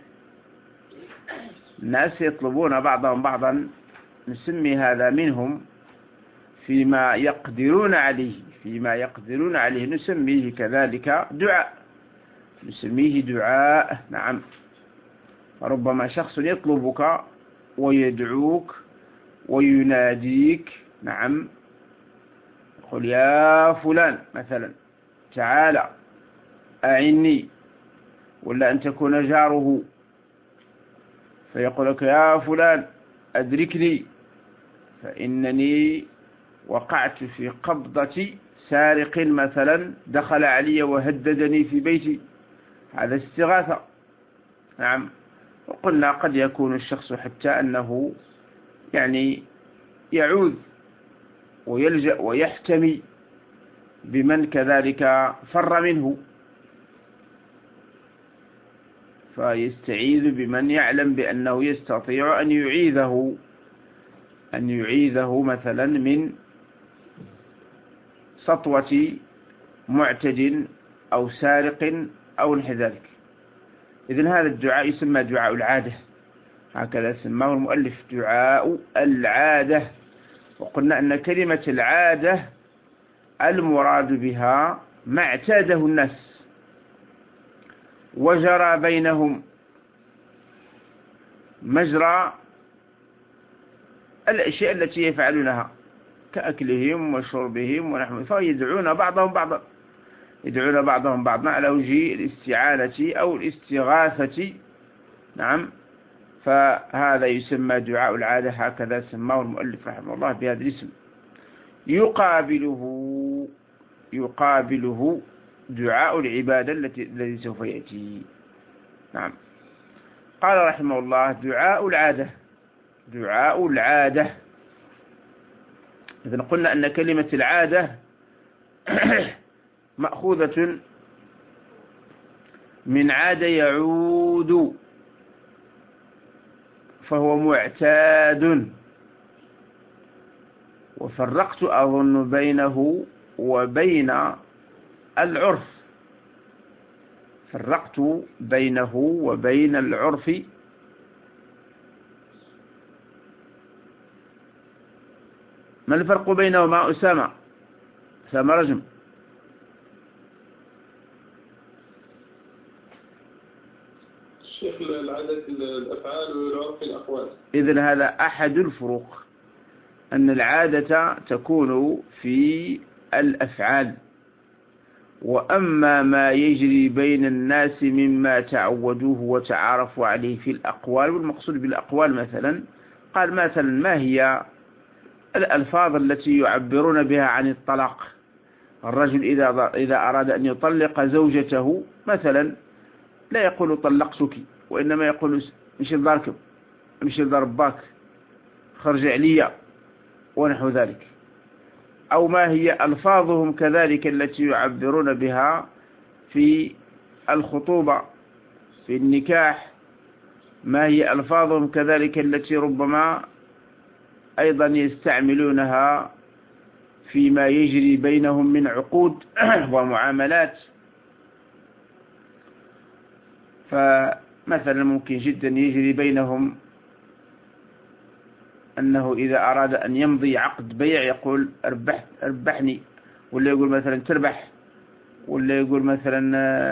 Speaker 1: الناس يطلبون بعضهم بعضا، نسمي هذا منهم فيما يقدرون عليه فيما يقدرون عليه نسميه كذلك دعاء نسميه دعاء. نعم. ربما شخص يطلبك ويدعوك ويناديك. نعم. يقول: يا فلان مثلا تعال أعني، ولا أن تكون جاره فيقول لك: يا فلان أدركني فإنني وقعت في قبضة سارق مثلا دخل علي وهددني في بيتي. هذا استغاثة. نعم. وقلنا قد يكون الشخص حتى أنه يعني يعوذ ويلجأ ويحتمي بمن كذلك فر منه. فيستعيذ بمن يعلم بأنه يستطيع أن يعيذه أن يعيذه مثلا من سطوة معتد أو سارق أو نحو ذلك. إذن هذا الدعاء يسمى دعاء العادة، هكذا سماه المؤلف دعاء العادة. وقلنا أن كلمة العادة المراد بها ما اعتاده الناس وجرى بينهم مجرى الأشياء التي يفعلونها كأكلهم وشربهم ونحو، فيدعون بعضهم بعضا يدعون بعضهم بعضا على وجه الاستعانة أو الاستغاثة. نعم، فهذا يسمى دعاء العادة، هكذا سماه المؤلف رحمه الله بهذا الاسم. يقابله يقابله دعاء العبادة التي الذي سوف يأتي. نعم، قال رحمه الله دعاء العادة دعاء العادة. إذن قلنا أن كلمة العادة مأخوذة من عاد يعود، فهو معتاد. وفرقت أظن بينه وبين العرف فرقت بينه وبين العرف ما الفرق بينهما أسامة؟ أسامة رجم.
Speaker 2: الشيخ العادة الأفعال والعرف الأقوال.
Speaker 1: إذن هذا أحد الفروق، أن العادة تكون في الأفعال، وأما ما يجري بين الناس مما تعودوه وتعارفوا عليه في الأقوال. والمقصود بالأقوال مثلا قال مثلا ما هي الألفاظ التي يعبرون بها عن الطلاق. الرجل إذا إذا أراد أن يطلق زوجته مثلا لا يقول طلقتك، وإنما يقول مشي لدارك، مشي لدار باك، خرج عليا، ونحو ذلك. أو ما هي ألفاظهم كذلك التي يعبرون بها في الخطوبة في النكاح، ما هي ألفاظهم كذلك التي ربما أيضا يستعملونها فيما يجري بينهم من عقود ومعاملات. فمثلا ممكن جدا يجري بينهم أنه إذا أراد أن يمضي عقد بيع يقول أربح أربحني، ولا يقول مثلا تربح، ولا يقول مثلا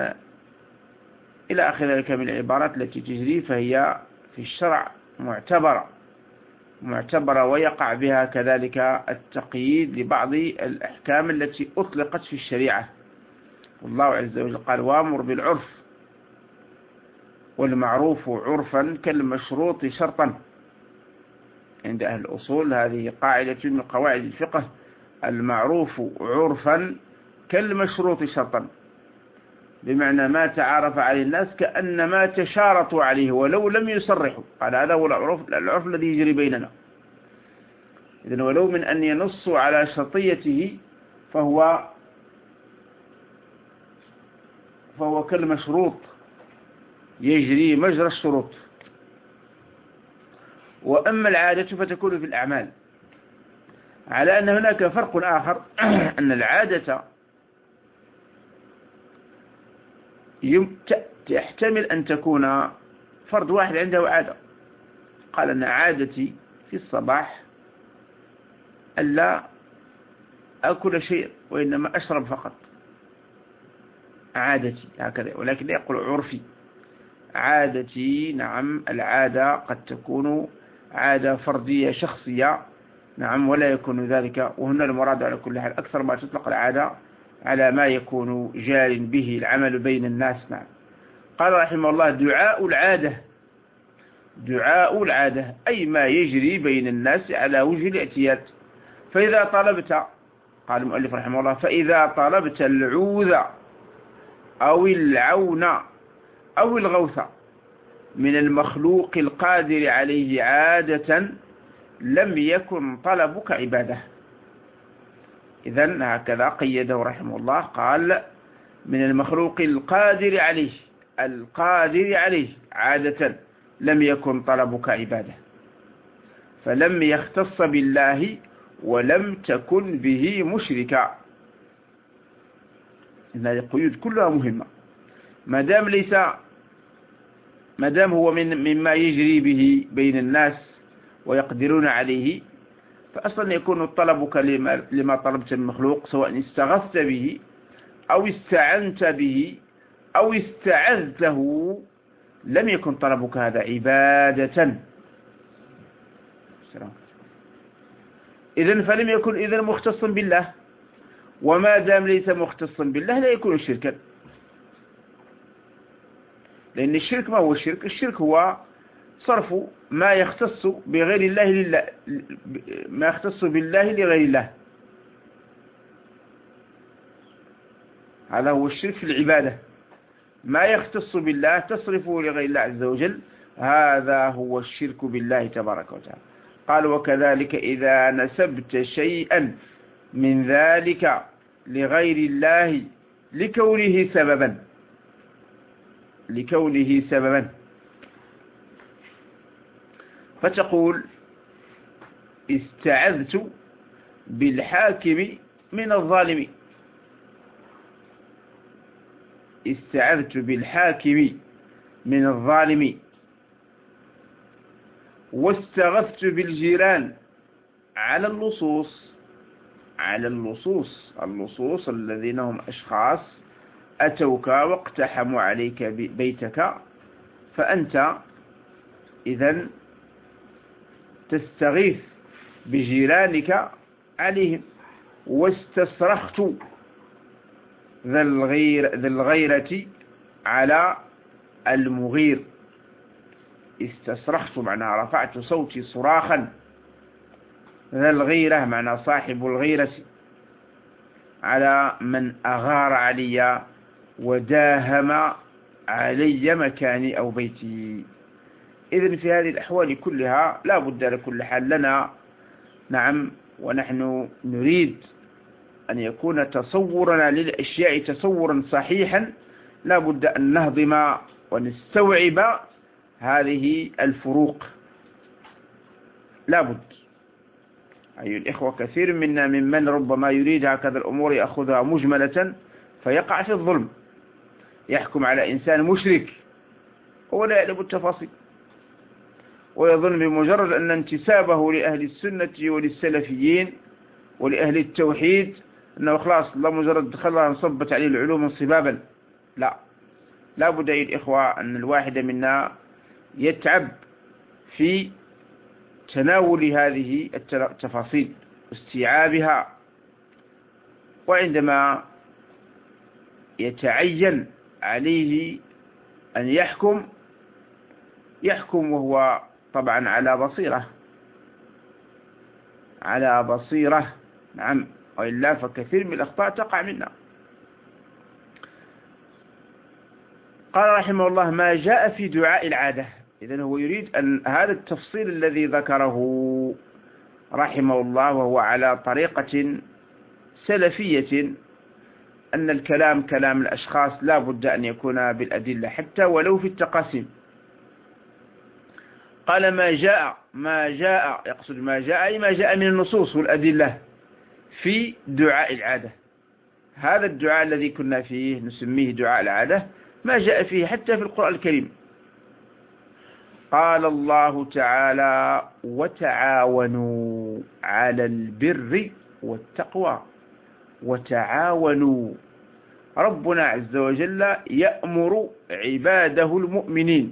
Speaker 1: إلى آخر ذلك من العبارات التي تجري، فهي في الشرع معتبرة معتبرة ويقع بها كذلك التقييد لبعض الأحكام التي أطلقت في الشريعة. والله عز وجل قال وامر بالعرف والمعروف عرفا كالمشروط شرطا. عند أهل الأصول هذه قاعدة من قواعد الفقه، المعروف عرفا كالمشروط شرطا، بمعنى ما تعارف عليه الناس كأنما تشارطوا عليه ولو لم يصرحوا. قال هذا هو العرف, العرف الذي يجري بيننا. إذن ولو من أن ينصوا على شرطيته فهو فهو كالمشروط يجري مجرى الشروط. وأما العادة فتكون في الأعمال، على أن هناك فرق آخر أن العادة تحتمل أن تكون فرد واحد عنده عادة. قال أن عادتي في الصباح ألا أكل شيء وإنما أشرب فقط، عادتي هكذا، ولكن لا يقول عرفي. عادتي نعم، العادة قد تكون عادة فردية شخصية، نعم، ولا يكون ذلك. وهنا المراد على كل حال أكثر ما تطلق العادة على ما يكون جار به العمل بين الناس. نعم. قال رحمه الله دعاء العادة دعاء العادة أي ما يجري بين الناس على وجه الاعتياد. فإذا طلبت، قال المؤلف رحمه الله، فإذا طلبت العوذ أو العون أو الغوث من المخلوق القادر عليه عادة لم يكن طلبك عبادة. إذن هكذا قيده رحمه الله، قال من المخلوق القادر عليه، القادر عليه عادة لم يكن طلبك عبادة، فلم يختص بالله ولم تكن به مشركا. إن هذه القيود كلها مهمة. ما دام ليس ما دام هو من مما يجري به بين الناس ويقدرون عليه، فأصلا يكون طلبك لما, لما طلبت من مخلوق، سواء استغثت به أو استعنت به أو استعذته، لم يكن طلبك هذا عبادة. إذن فلم يكن إذن مختصا بالله، وما دام ليس مختصا بالله لا يكون شركا. لأن الشرك ما هو الشرك؟ الشرك هو صرف ما يختص بغير الله لله، ما يختص بالله لغير الله. هذا هو الشرك في العبادة، ما يختص بالله تصرفه لغير الله عز وجل، هذا هو الشرك بالله تبارك وتعالى. قال وكذلك إذا نسبت شيئا من ذلك لغير الله لكونه سببا لكونه سببا فتقول استعذت بالحاكم من الظالم، استعذت بالحاكم من الظالم، واستغثت بالجيران على اللصوص على اللصوص اللصوص الذين هم أشخاص أتوك واقتحموا عليك بيتك، فأنت إذن تستغيث بجيرانك عليهم. واستصرخت ذا الغير ذا الغيرة على المغير، استصرخت معناها رفعت صوتي صراخا، ذا الغيرة معنى صاحب الغيرة، على من أغار علي وداهم علي مكاني أو بيتي. إذن في هذه الأحوال كلها لا بد لكل حال لنا، نعم، ونحن نريد أن يكون تصورنا للأشياء تصورا صحيحا، لا بد أن نهضم ونستوعب هذه الفروق. لا بد أيها الإخوة، كثير منا ممن ربما يريد هكذا الأمور يأخذها مجملة فيقع في الظلم، يحكم على إنسان مشرك هو لا يعلم التفاصيل، ويظن بمجرد أن انتسابه لأهل السنة وللسلفيين ولأهل التوحيد أنه خلاص الله مجرد دخلها انصبت عليه العلوم انصبابا. لا، لا بد أيها الإخوة أن الواحد منا يتعب في تناول هذه التفاصيل واستيعابها، وعندما يتعين عليه أن يحكم يحكم وهو طبعا على بصيرة على بصيرة نعم، وإلا فكثير من الأخطاء تقع منا. قال رحمه الله ما جاء في دعاء العادة. إذن هو يريد أن هذا التفصيل الذي ذكره رحمه الله وهو على طريقة سلفية، أن الكلام كلام الأشخاص لا بد أن يكون بالأدلة حتى ولو في التقاسيم. قال ما جاء ما جاء يقصد ما جاء أي ما جاء من النصوص والأدلة في دعاء العادة. هذا الدعاء الذي كنا فيه نسميه دعاء العادة ما جاء فيه حتى في القرآن الكريم. قال الله تعالى وتعاونوا على البر والتقوى. وتعاونوا، ربنا عز وجل يأمر عباده المؤمنين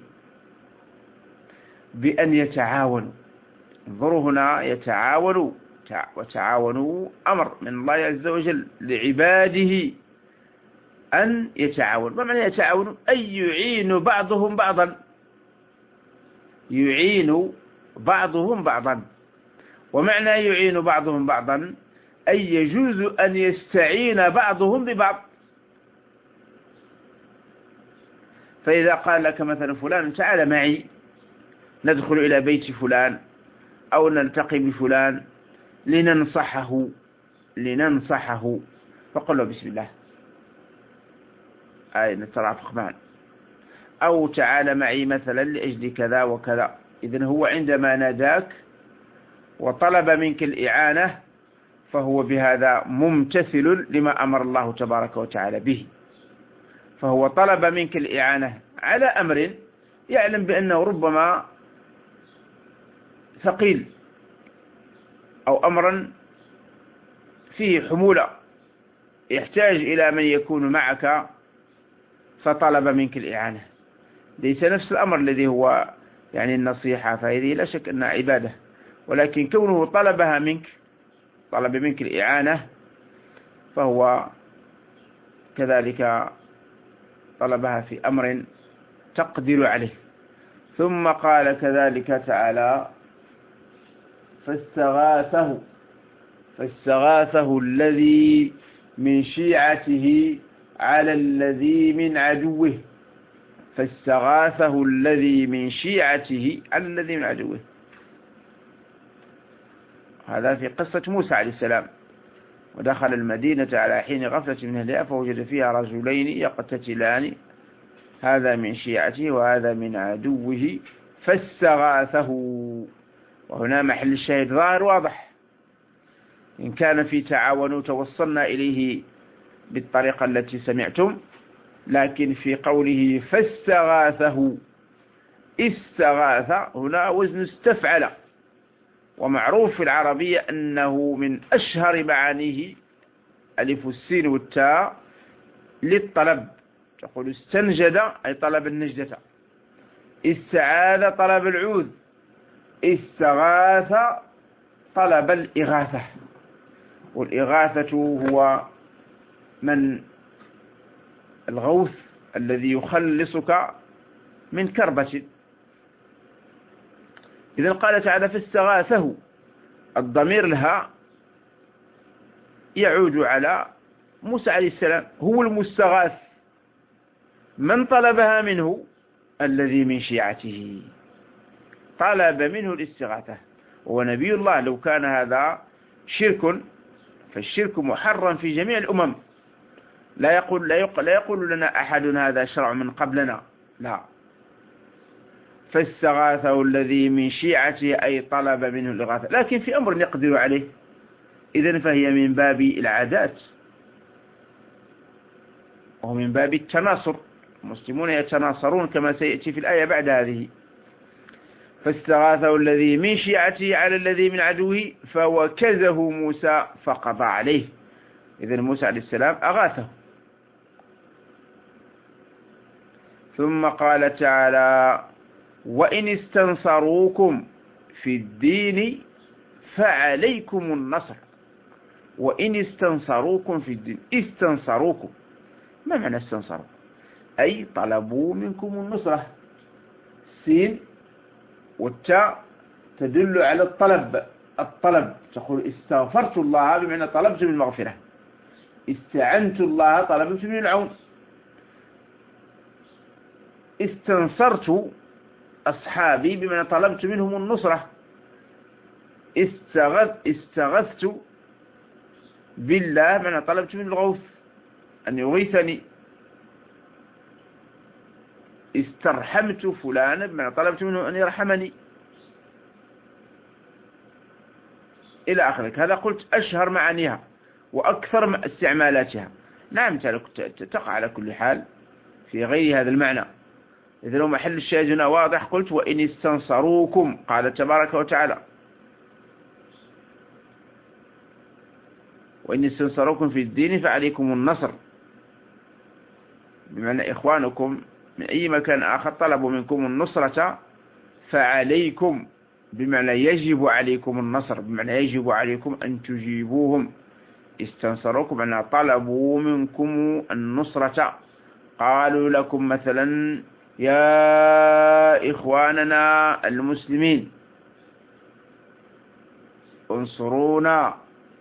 Speaker 1: بأن يتعاونوا. انظروا هنا يتعاونوا، وتعاونوا أمر من الله عز وجل لعباده أن يتعاونوا. ما معنى يتعاونوا؟ أي يعين بعضهم بعضا، يعين بعضهم بعضا. ومعنى يعين بعضهم بعضا أي يجوز أن يستعين بعضهم ببعض. فإذا قال لك مثلا فلان تعال معي ندخل إلى بيت فلان أو نلتقي بفلان لننصحه لننصحه فقل له بسم الله، آية نترافق معا. أو تعال معي مثلا لأجل كذا وكذا. إذن هو عندما ناداك وطلب منك الإعانة فهو بهذا ممتثل لما أمر الله تبارك وتعالى به، فهو طلب منك الإعانة على أمر يعلم بأنه ربما ثقيل أو أمرا فيه حمولة يحتاج إلى من يكون معك، فطلب منك الإعانة. ليس نفس الأمر الذي هو يعني النصيحة، فهذه لا شك أنها عبادة، ولكن كونه طلبها منك، طلب منك الإعانة، فهو كذلك طلبها في أمر تقدر عليه. ثم قال كذلك تعالى: فاستغاثه فاستغاثه الذي من شيعته على الذي من عدوه فاستغاثه الذي من شيعته على الذي من عدوه. هذا في قصة موسى عليه السلام، ودخل المدينة على حين غفلة من أهلها فوجد فيها رجلين يقتتلان هذا من شيعته وهذا من عدوه فاستغاثه. وهنا محل الشاهد ظاهر واضح، إن كان في تعاون توصلنا إليه بالطريقة التي سمعتم، لكن في قوله فاستغاثه، استغاث هنا وزن استفعل، ومعروف في العربية أنه من أشهر معانيه ألف السين والتاء للطلب. تقول استنجد أي طلب النجدة، استعاذ طلب العوذ، استغاث طلب الإغاثة. والإغاثة هو من الغوث الذي يخلصك من كربة. إذن قال تعالى فاستغاثه، الضمير لها يعود على موسى عليه السلام، هو المستغاث. من طلبها منه؟ الذي من شيعته، طلب منه الاستغاثة. ونبي الله لو كان هذا شرك فالشرك محرم في جميع الأمم، لا يقول, لا يقول, لا يقول لنا أحد هذا شرع من قبلنا، لا. فاستغاثه الذي من شيعته أي طلب منه الإغاثة، لكن في أمر يقدر عليه، إذن فهي من باب العادات ومن باب التناصر، المسلمون يتناصرون كما سيأتي في الآية بعد هذه. فاستغاثه الذي من شيعته على الذي من عدوه فوكزه موسى فقضى عليه. إذن موسى عليه السلام أغاثه. ثم قال تعالى: وإن استنصروكم في الدين فعليكم النصر. وإن استنصروكم في الدين، استنصروكم، ما معنى استنصروا؟ أي طلبوا منكم النصرة. السين والتاء تدل على الطلب، الطلب تقول استغفرت الله بمعنى طلبت من المغفرة، استعنت الله طلبت من العون، استنصرت أصحابي بمعنى طلبت منهم النصرة، استغث استغثت بالله بمعنى طلبت من الغوث أن يغيثني، استرحمت فلانا بمعنى طلبت منه أن يرحمني، إلى آخره. هذا قلت أشهر معانيها وأكثر استعمالاتها. نعم تقع على كل حال في غير هذا المعنى. إذا لو محل الشاهد هنا واضح، قلت وإن استنصروكم، قال تبارك وتعالى: وإن استنصروكم في الدين فعليكم النصر، بمعنى إخوانكم من أي مكان آخر طلبوا منكم النصرة، فعليكم بمعنى يجب عليكم النصر، بمعنى يجب عليكم أن تجيبوهم. استنصروكم بمعنى طلبوا منكم النصرة، قالوا لكم مثلا يا إخواننا المسلمين انصرونا،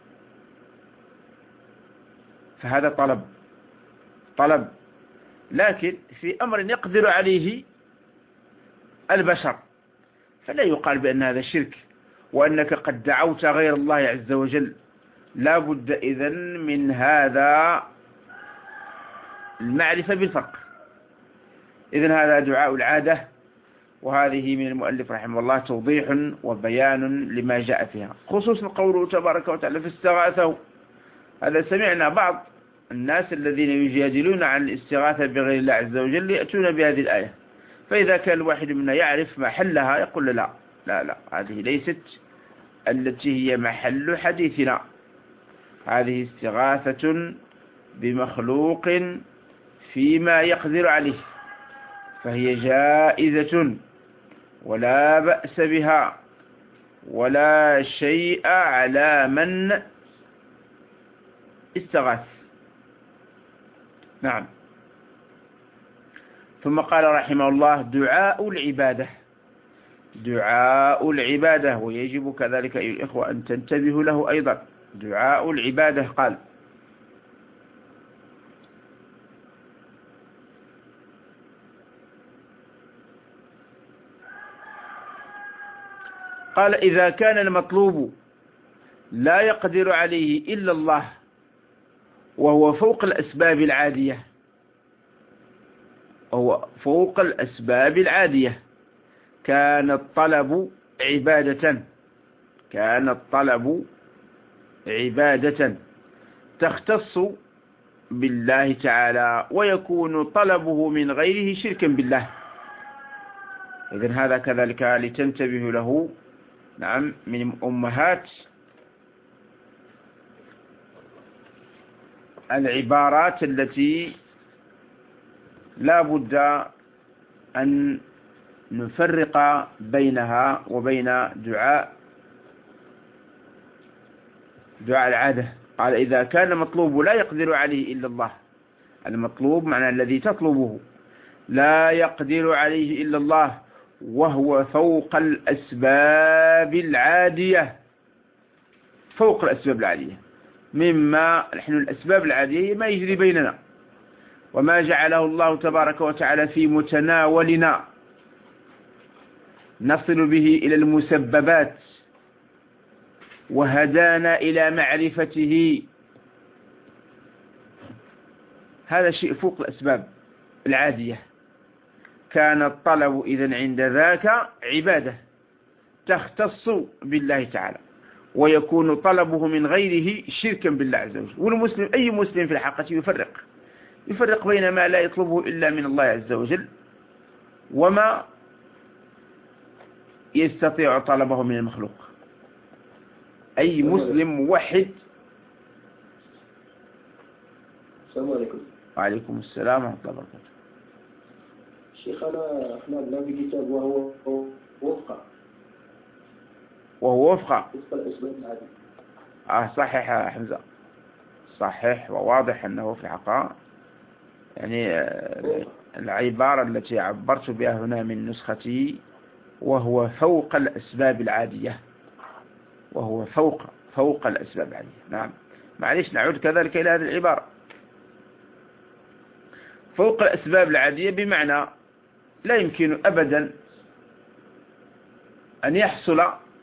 Speaker 1: فهذا طلب طلب لكن في أمر يقدر عليه البشر، فلا يقال بأن هذا شرك وأنك قد دعوت غير الله عز وجل. لا بد إذن من هذا المعرفة بالفرق إذن هذا دعاء العادة، وهذه من المؤلف رحمه الله توضيح وبيان لما جاء فيها، خصوصا قوله تبارك وتعالى فاستغاثه. هذا سمعنا بعض الناس الذين يجادلون عن الاستغاثة بغير الله عز وجل يأتون بهذه الآية، فإذا كان الواحد منا يعرف محلها يقول لا لا لا هذه ليست التي هي محل حديثنا، هذه استغاثة بمخلوق فيما يقدر عليه، فهي جائزة ولا بأس بها ولا شيء على من استغاث. نعم. ثم قال رحمه الله دعاء العبادة، دعاء العبادة، ويجب كذلك أيها الإخوة أن تنتبهوا له أيضا. دعاء العبادة قال قال إذا كان المطلوب لا يقدر عليه إلا الله وهو فوق الأسباب العادية، وهو فوق الأسباب العادية كان الطلب عبادة، كان الطلب عبادة تختص بالله تعالى، ويكون طلبه من غيره شركا بالله. إذن هذا كذلك لتنتبه له. نعم، من أمهات العبارات التي لا بد أن نفرق بينها وبين دعاء دعاء العادة. قال إذا كان المطلوب لا يقدر عليه إلا الله، المطلوب معنى الذي تطلبه لا يقدر عليه إلا الله وهو فوق الأسباب العادية، فوق الأسباب العادية، مما نحن الأسباب العادية ما يجري بيننا وما جعله الله تبارك وتعالى في متناولنا نصل به إلى المسببات وهدانا إلى معرفته، هذا شيء فوق الأسباب العادية. كان الطلب إذن عند ذاك عبادة تختص بالله تعالى، ويكون طلبه من غيره شركا بالله عز وجل. والمسلم أي مسلم في الحقيقة يفرق يفرق بين ما لا يطلبه إلا من الله عز وجل وما يستطيع طلبه من المخلوق. أي مسلم موحد.
Speaker 2: السلام عليكم.
Speaker 1: وعليكم السلام ورحمة الله وبركاته.
Speaker 2: شيخنا احنا عندنا بكتاب وهو وفق
Speaker 1: وهو وفق
Speaker 2: وفق الأسباب العادية.
Speaker 1: آه صحيح يا حمزة، صحيح وواضح أنه في الحقيقة يعني العبارة التي عبرت بها هنا من نسختي وهو فوق الأسباب العادية، وهو فوق فوق الأسباب العادية. نعم، معليش نعود كذلك إلى هذه العبارة. فوق الأسباب العادية بمعنى لا يمكن أبدا أن يحصل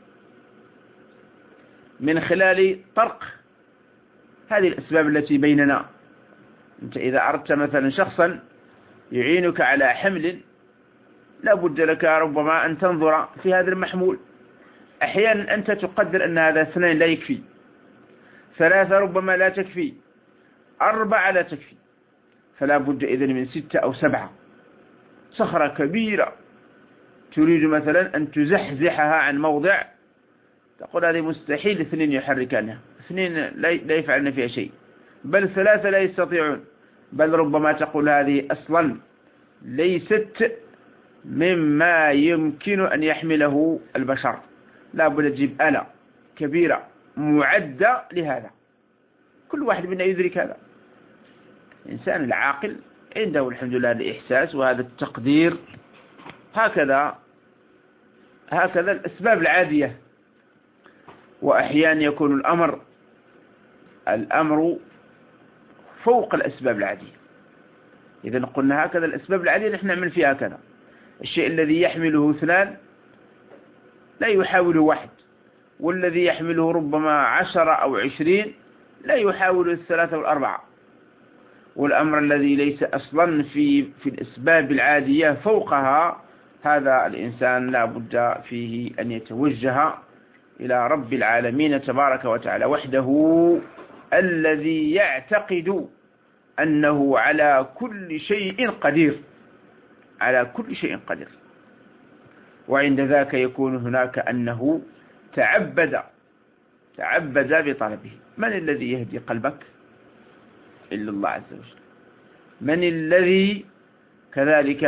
Speaker 1: من خلال طرق هذه الأسباب التي بيننا. أنت إذا أردت مثلا شخصا يعينك على حمل لا بد لك ربما أن تنظر في هذا المحمول. أحيانا أنت تقدر أن هذا اثنين لا يكفي، ثلاثة ربما لا تكفي، أربعة لا تكفي، فلا بد إذن من ستة أو سبعة. صخرة كبيرة تريد مثلا أن تزحزحها عن موضع، تقول هذه مستحيل اثنين يحركانها، اثنين لا يفعلن فيها شيء، بل ثلاثة لا يستطيعون، بل ربما تقول هذه أصلا ليست مما يمكن أن يحمله البشر، لا بد تجيب آلة كبيرة معدة لهذا. كل واحد منا يدرك هذا. الإنسان العاقل عنده الحمد لله الإحساس وهذا التقدير. هكذا هكذا الأسباب العادية. وأحيانا يكون الأمر الأمر فوق الأسباب العادية. إذا قلنا هكذا الأسباب العادية نحن نعمل فيها هكذا. الشيء الذي يحمله اثنان لا يحاوله واحد، والذي يحمله ربما عشرة أو عشرين لا يحاول الثلاثة والأربعة. والأمر الذي ليس أصلا في في الأسباب العادية فوقها، هذا الإنسان لا بد فيه أن يتوجه إلى رب العالمين تبارك وتعالى وحده، الذي يعتقد أنه على كل شيء قدير، على كل شيء قدير. وعند ذاك يكون هناك أنه تعبد تعبد بطلبه. من الذي يهدي قلبك إلا الله عز وجل؟ من الذي كذلك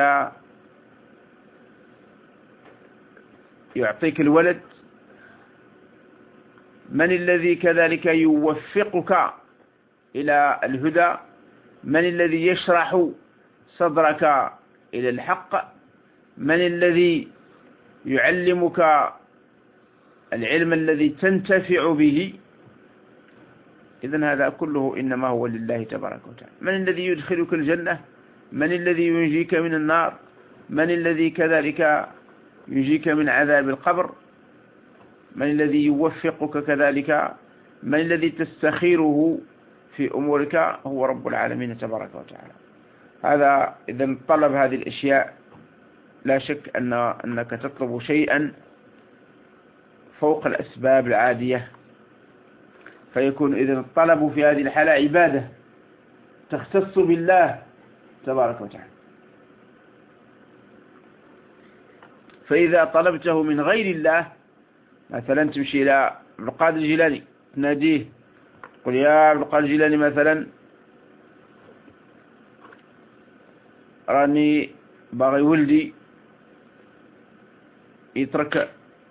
Speaker 1: يعطيك الولد؟ من الذي كذلك يوفقك إلى الهدى؟ من الذي يشرح صدرك إلى الحق؟ من الذي يعلمك العلم الذي تنتفع به؟ إذن هذا كله إنما هو لله تبارك وتعالى. من الذي يدخلك الجنة؟ من الذي ينجيك من النار؟ من الذي كذلك ينجيك من عذاب القبر؟ من الذي يوفقك كذلك؟ من الذي تستخيره في أمورك؟ هو رب العالمين تبارك وتعالى. هذا إذن طلب هذه الأشياء لا شك أن أنك تطلب شيئا فوق الأسباب العادية، فيكون إذن الطلب في هذه الحالة عبادة تختص بالله تبارك وتعالى. فإذا طلبته من غير الله، مثلا تمشي إلى عبد القادر الجيلاني تناديه، قل يا عبد القادر الجيلاني مثلا راني باغي ولدي يترك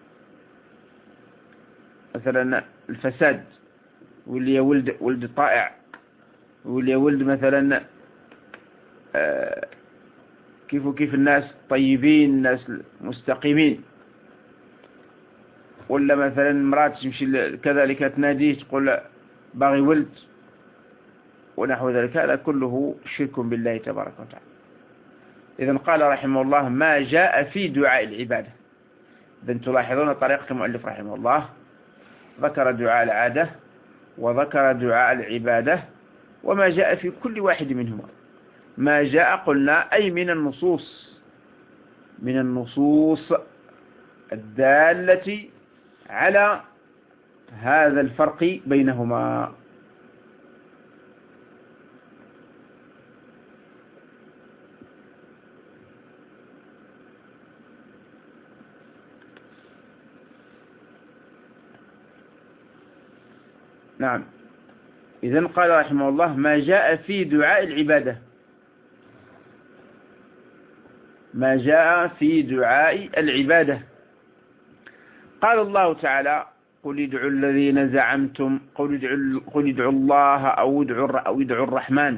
Speaker 1: مثلا الفساد، واللي ولد ولد طائع، واللي ولد مثلا آه كيف وكيف الناس طيبين، الناس مستقيمين. ولا مثلا امرأة تمشي كذلك تناديه تقول باغي ولد ونحو ذلك، هذا كله شرك بالله تبارك وتعالى. إذن قال رحمه الله ما جاء في دعاء العبادة. إذن تلاحظون طريقة المؤلف رحمه الله، ذكر دعاء العادة وذكر دعاء العبادة، وما جاء في كل واحد منهما. ما جاء قلنا أي من النصوص، من النصوص الدالة على هذا الفرق بينهما. نعم. إذن قال رحمه الله ما جاء في دعاء العبادة، ما جاء في دعاء العبادة. قال الله تعالى قل ادعوا الذين زعمتم، قل ادعوا, قل ادعوا الله أو ادعوا, أو ادعوا الرحمن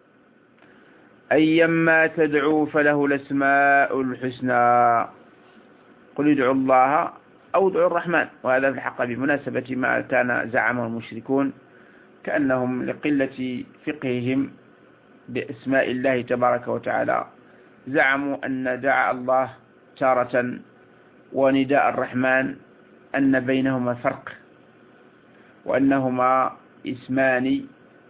Speaker 1: أيما تدعوا فله الأسماء الحسنى. قل ادعوا الله أو ادعوا الرحمن، وهذا في الحق بمناسبة ما كان زعمه المشركون، كأنهم لقلة فقههم بأسماء الله تبارك وتعالى زعموا أن دعاء الله تارة ونداء الرحمن أن بينهما فرق، وأنهما اسمان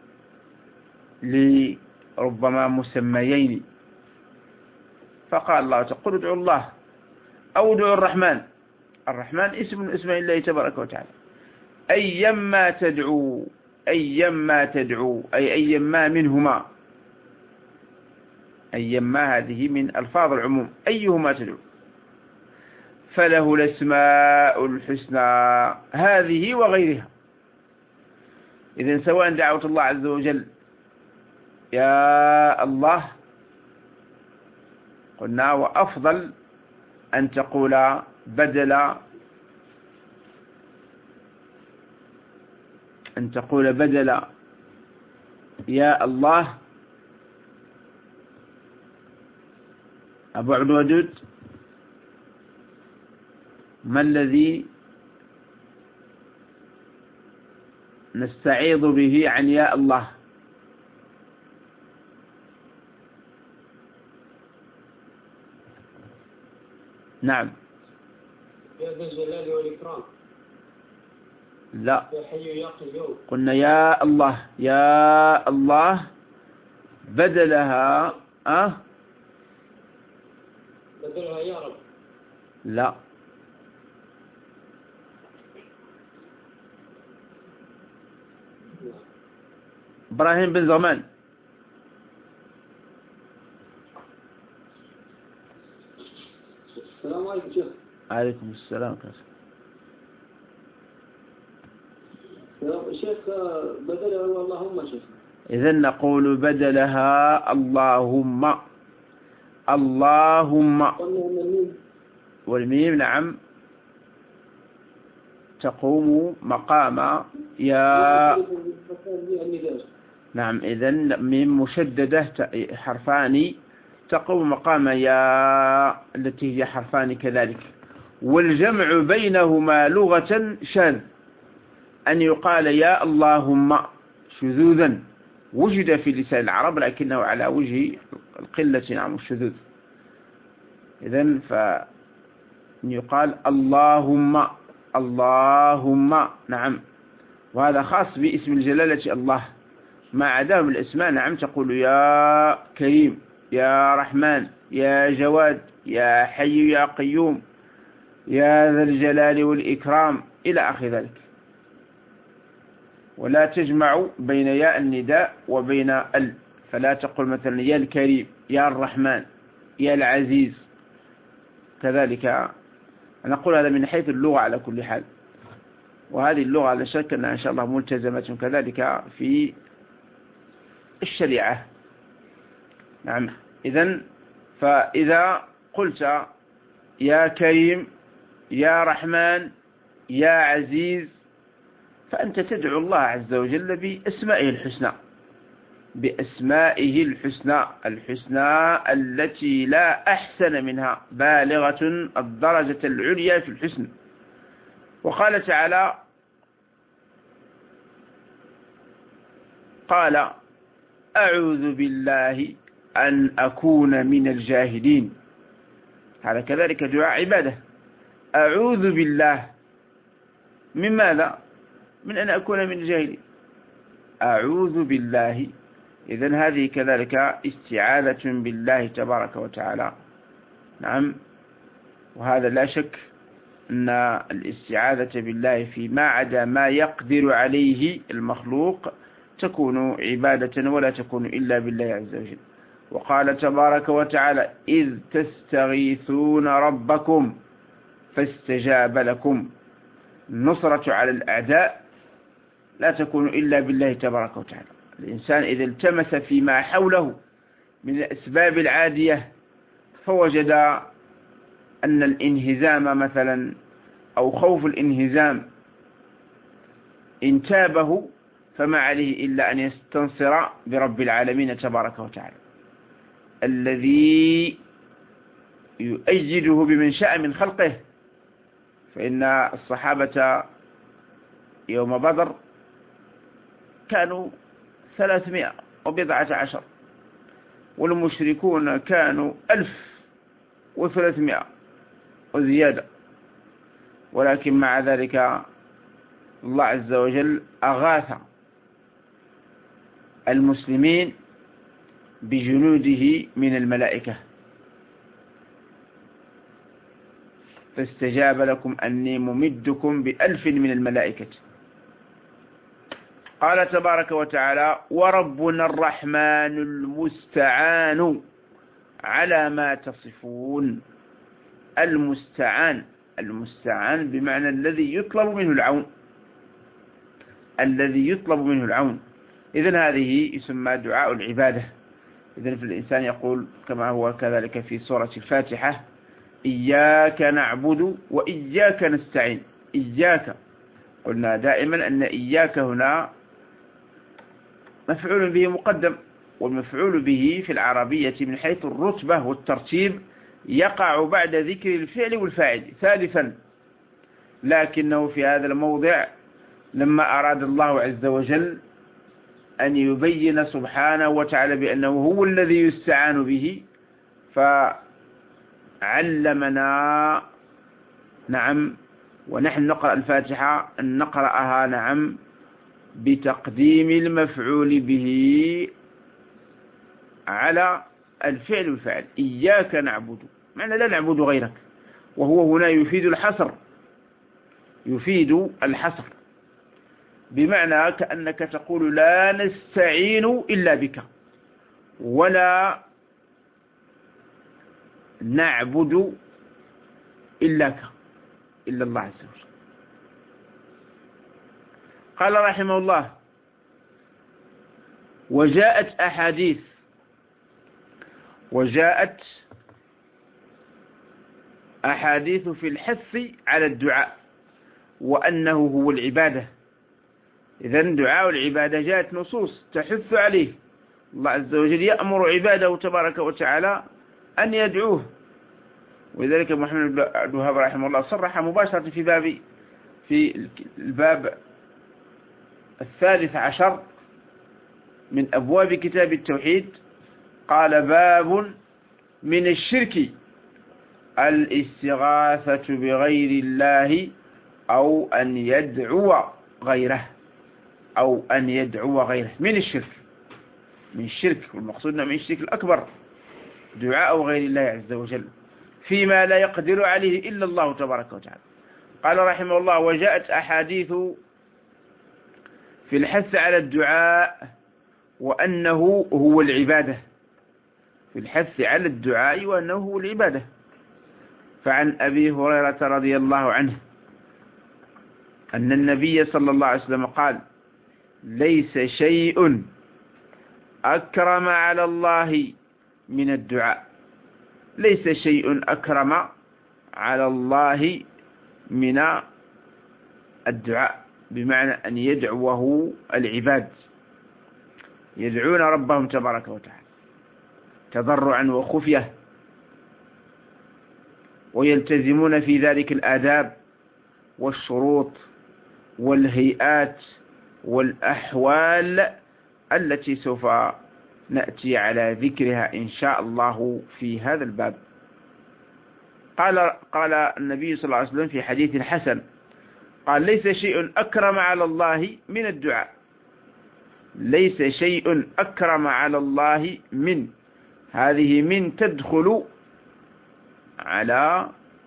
Speaker 1: لربما مسميين. فقال الله قل ادعوا الله أو ادعوا الرحمن. الرحمن اسم من اسماء الله تبارك وتعالى. أيما تدعو، أيما تدعو أي أيما منهما، أيما هذه من ألفاظ العموم، أيهما تدعو فله الأسماء الحسنى، هذه وغيرها. إذن سواء دعوت الله عز وجل يا الله قلنا، وأفضل أن تقول بدل أن تقول بدل يا الله أبو عبد الودود ما الذي نستعيذ به عن يا الله؟ نعم.
Speaker 2: يا ذا الجلال والإكرام.
Speaker 1: لا،
Speaker 2: يا حي يا قيوم.
Speaker 1: قلنا يا الله، يا الله بدلها أه
Speaker 2: بدلها يا رب.
Speaker 1: لا، إبراهيم بن زمان.
Speaker 2: السلام عليكم شيخ.
Speaker 1: عليكم السلام.
Speaker 2: شيخ بدلها اللهم شيخ.
Speaker 1: إذن نقول بدلها اللهم. اللهم والميم نعم تقوم مقام يا. نعم إذن ميم مشددة حرفان تقوم مقام يا التي هي حرفان كذلك. والجمع بينهما لغة شاذ، أن يقال يا اللهم شذوذا وجد في لسان العرب لكنه على وجه القلة نعم الشذوذ. إذن فأن يقال اللهم اللهم نعم، وهذا خاص باسم الجلالة الله. ما عداه من الأسماء نعم تقول يا كريم يا رحمن يا جواد يا حي يا قيوم يا ذا الجلال والإكرام إلى آخر ذلك. ولا تجمع بين ياء النداء وبين ال، فلا تقول مثلا يا الكريم يا الرحمن يا العزيز كذلك. نقول هذا من حيث اللغة على كل حال، وهذه اللغة لا شك أنها إن شاء الله ملتزمة كذلك في الشريعة. نعم إذن فإذا قلت يا كريم يا رحمن يا عزيز فأنت تدعو الله عز وجل بأسمائه الحسنى، بأسمائه الحسنى الحسنى التي لا أحسن منها، بالغة الدرجة العليا في الحسن. وقال تعالى قال أعوذ بالله أن أكون من الجاهلين. هذا كذلك دعاء عبادة. أعوذ بالله من ماذا؟ من أن أكون من الجاهلين. أعوذ بالله. إذن هذه كذلك استعاذة بالله تبارك وتعالى. نعم، وهذا لا شك أن الاستعاذة بالله فيما عدا ما يقدر عليه المخلوق تكون عبادة ولا تكون إلا بالله عز وجل. وقال تبارك وتعالى إذ تستغيثون ربكم فاستجاب لكم. النصرة على الأعداء لا تكون إلا بالله تبارك وتعالى. الإنسان إذا التمس فيما حوله من الأسباب العادية فوجد أن الانهزام مثلا أو خوف الانهزام انتابه، فما عليه إلا أن يستنصر برب العالمين تبارك وتعالى الذي يؤيده بمن شاء من خلقه. فإن الصحابة يوم بدر كانوا ثلاثمائة وبضعة عشر، والمشركون كانوا ألف وثلاثمائة وزيادة، ولكن مع ذلك الله عز وجل أغاث المسلمين بجنوده من الملائكة. فاستجاب لكم أني ممدكم بألف من الملائكة. قال تبارك وتعالى وربنا الرحمن المستعان على ما تصفون. المستعان المستعان بمعنى الذي يطلب منه العون، الذي يطلب منه العون. إذن هذه يسمى دعاء العبادة. إذن في الإنسان يقول كما هو كذلك في سورة الفاتحة إياك نعبد وإياك نستعين. إياك قلنا دائما أن إياك هنا مفعول به مقدم، والمفعول به في العربية من حيث الرتبة والترتيب يقع بعد ذكر الفعل والفاعل ثالثا، لكنه في هذا الموضع لما أراد الله عز وجل أن يبين سبحانه وتعالى بأنه هو الذي يستعان به فعلمنا نعم ونحن نقرأ الفاتحة أن نقرأها نعم بتقديم المفعول به على الفعل والفعل. إياك نعبد معنى لا نعبد غيرك، وهو هنا يفيد الحصر، يفيد الحصر بمعنى كأنك تقول لا نستعين إلا بك، ولا نعبد إلاك إلا الله عز وجل. قال رحمه الله: وجاءت أحاديث وجاءت أحاديث في الحث على الدعاء وأنه هو العبادة. إذن دعاء العبادة جاءت نصوص تحث عليه. الله عز وجل يأمر عباده تبارك وتعالى أن يدعوه، ولذلك محمد بن عبد الوهاب رحمه الله صرح مباشرة في باب في الباب الثالث عشر من أبواب كتاب التوحيد، قال: باب من الشرك الاستغاثة بغير الله أو أن يدعو غيره أو أن يدعو غيره. من الشرك، من الشرك، والمقصود من الشرك الأكبر دعاء غير الله عز وجل فيما لا يقدر عليه إلا الله تبارك وتعالى. قال رحمه الله: وجاءت أحاديث في الحث على الدعاء وأنه هو العبادة، في الحث على الدعاء وأنه هو العبادة. فعن أبي هريرة رضي الله عنه أن النبي صلى الله عليه وسلم قال: ليس شيء أكرم على الله من الدعاء. ليس شيء أكرم على الله من الدعاء، بمعنى أن يدعوه العباد، يدعون ربهم تبارك وتعالى تضرعا وخفية، ويلتزمون في ذلك الآداب والشروط والهيئات والأحوال التي سوف نأتي على ذكرها إن شاء الله في هذا الباب. قال قال النبي صلى الله عليه وسلم في حديث حسن، قال: ليس شيء أكرم على الله من الدعاء. ليس شيء أكرم على الله من، هذه من تدخل على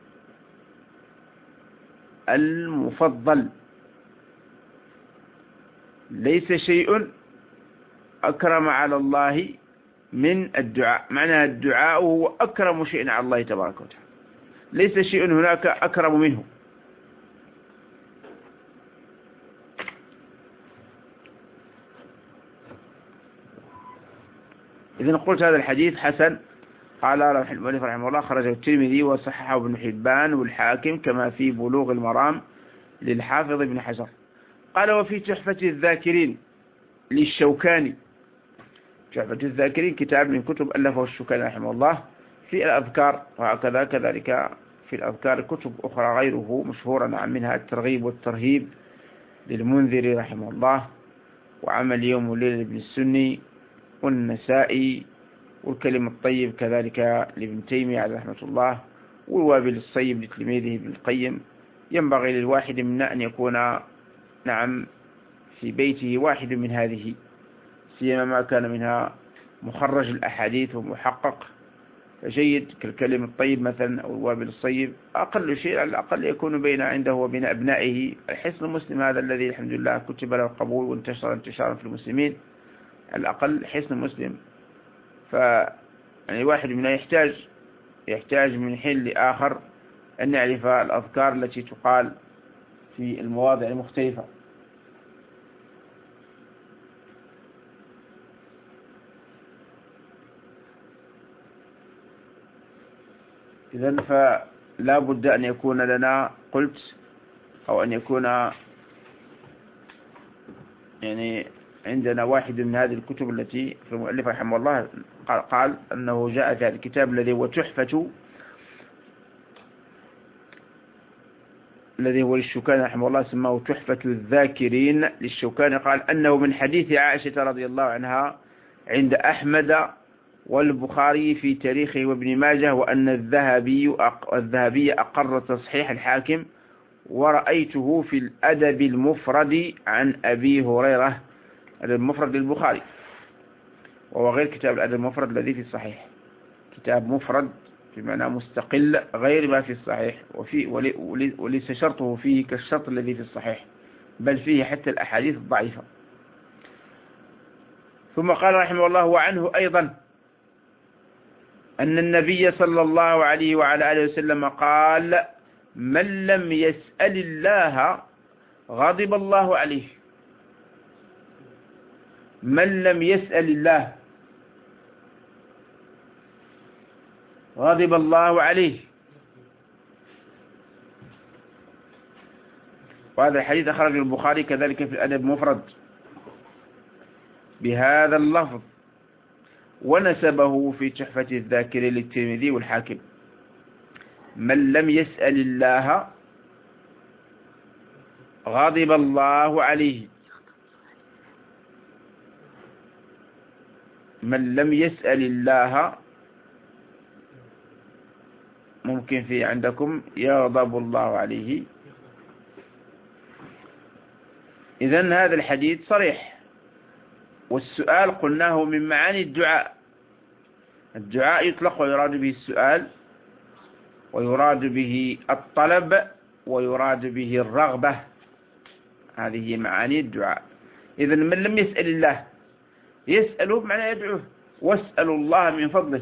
Speaker 1: المفضل. ليس شيء أكرم على الله من الدعاء، معنى الدعاء هو أكرم شيء على الله تبارك وتعالى، ليس شيء هناك أكرم منه. إذن قلت هذا الحديث حسن. قال المؤلف رحمه الله: خرجه الترمذي وصححه ابن حبان والحاكم كما في بلوغ المرام للحافظ ابن حجر. قال: وفي تحفة الذاكرين للشوكاني. تحفة الذاكرين كتاب من كتب ألفه الشوكاني رحمه الله في الأذكار، وهكذا كذلك في الأذكار كتب أخرى غيره مشهورة، عن منها الترغيب والترهيب للمنذري رحمه الله، وعمل يوم وليلة لابن السني، والنسائي، والكلم الطيب كذلك لابن تيمية عليه رحمة الله، والوابل الصيب لتلميذه ابن القيم. ينبغي للواحد منا أن يكون نعم في بيته واحد من هذه، سيما ما كان منها مخرج الأحاديث ومحقق، فجيد كالكلم الطيب مثلا أو الوابل الصيب. أقل شيء على الأقل يكون بين عنده وبين أبنائه الحصن المسلم هذا الذي الحمد لله كتب له القبول وانتشر انتشارا في المسلمين، على الأقل حصن مسلم. ف يعني واحد منا يحتاج يحتاج من حين لآخر أن نعرف الأذكار التي تقال في المواضع المختلفة. إذن فلا بد أن يكون لنا، قلت، أو أن يكون يعني عندنا واحد من هذه الكتب التي في المؤلف رحمه الله قال أنه جاء في هذا الكتاب الذي هو تحفة، الذي هو للشوكاني رحمه الله، سماه تحفة الذاكرين للشوكاني. قال أنه من حديث عائشة رضي الله عنها عند أحمد والبخاري في تاريخه وابن ماجه، وأن الذهبي الذهبي أقر تصحيح الحاكم، ورأيته في الأدب المفرد عن أبي هريرة، المفرد للبخاري، وهو غير كتاب الأدب المفرد الذي في الصحيح. كتاب مفرد بمعنى مستقل غير ما في الصحيح، وفي وليس شرطه فيه كالشرط الذي في الصحيح، بل فيه حتى الأحاديث الضعيفة. ثم قال رحمه الله: وعنه أيضا أن النبي صلى الله عليه وعلى آله وسلم قال: من لم يسأل الله غضب الله عليه. من لم يسأل الله غضب الله عليه. وهذا الحديث أخرجه البخاري كذلك في الأدب المفرد بهذا اللفظ، ونسبه في تحفة الذاكرين للترمذي والحاكم: من لم يسأل الله غضب الله عليه. من لم يسأل الله، ممكن في عندكم يغضب الله عليه. إذن هذا الحديث صريح. والسؤال قلناه من معاني الدعاء. الدعاء يطلق ويراد به السؤال، ويراد به الطلب، ويراد به الرغبة. هذه هي معاني الدعاء. إذن من لم يسأل الله، يسأله بمعنى يدعوه، واسألوا الله من فضله.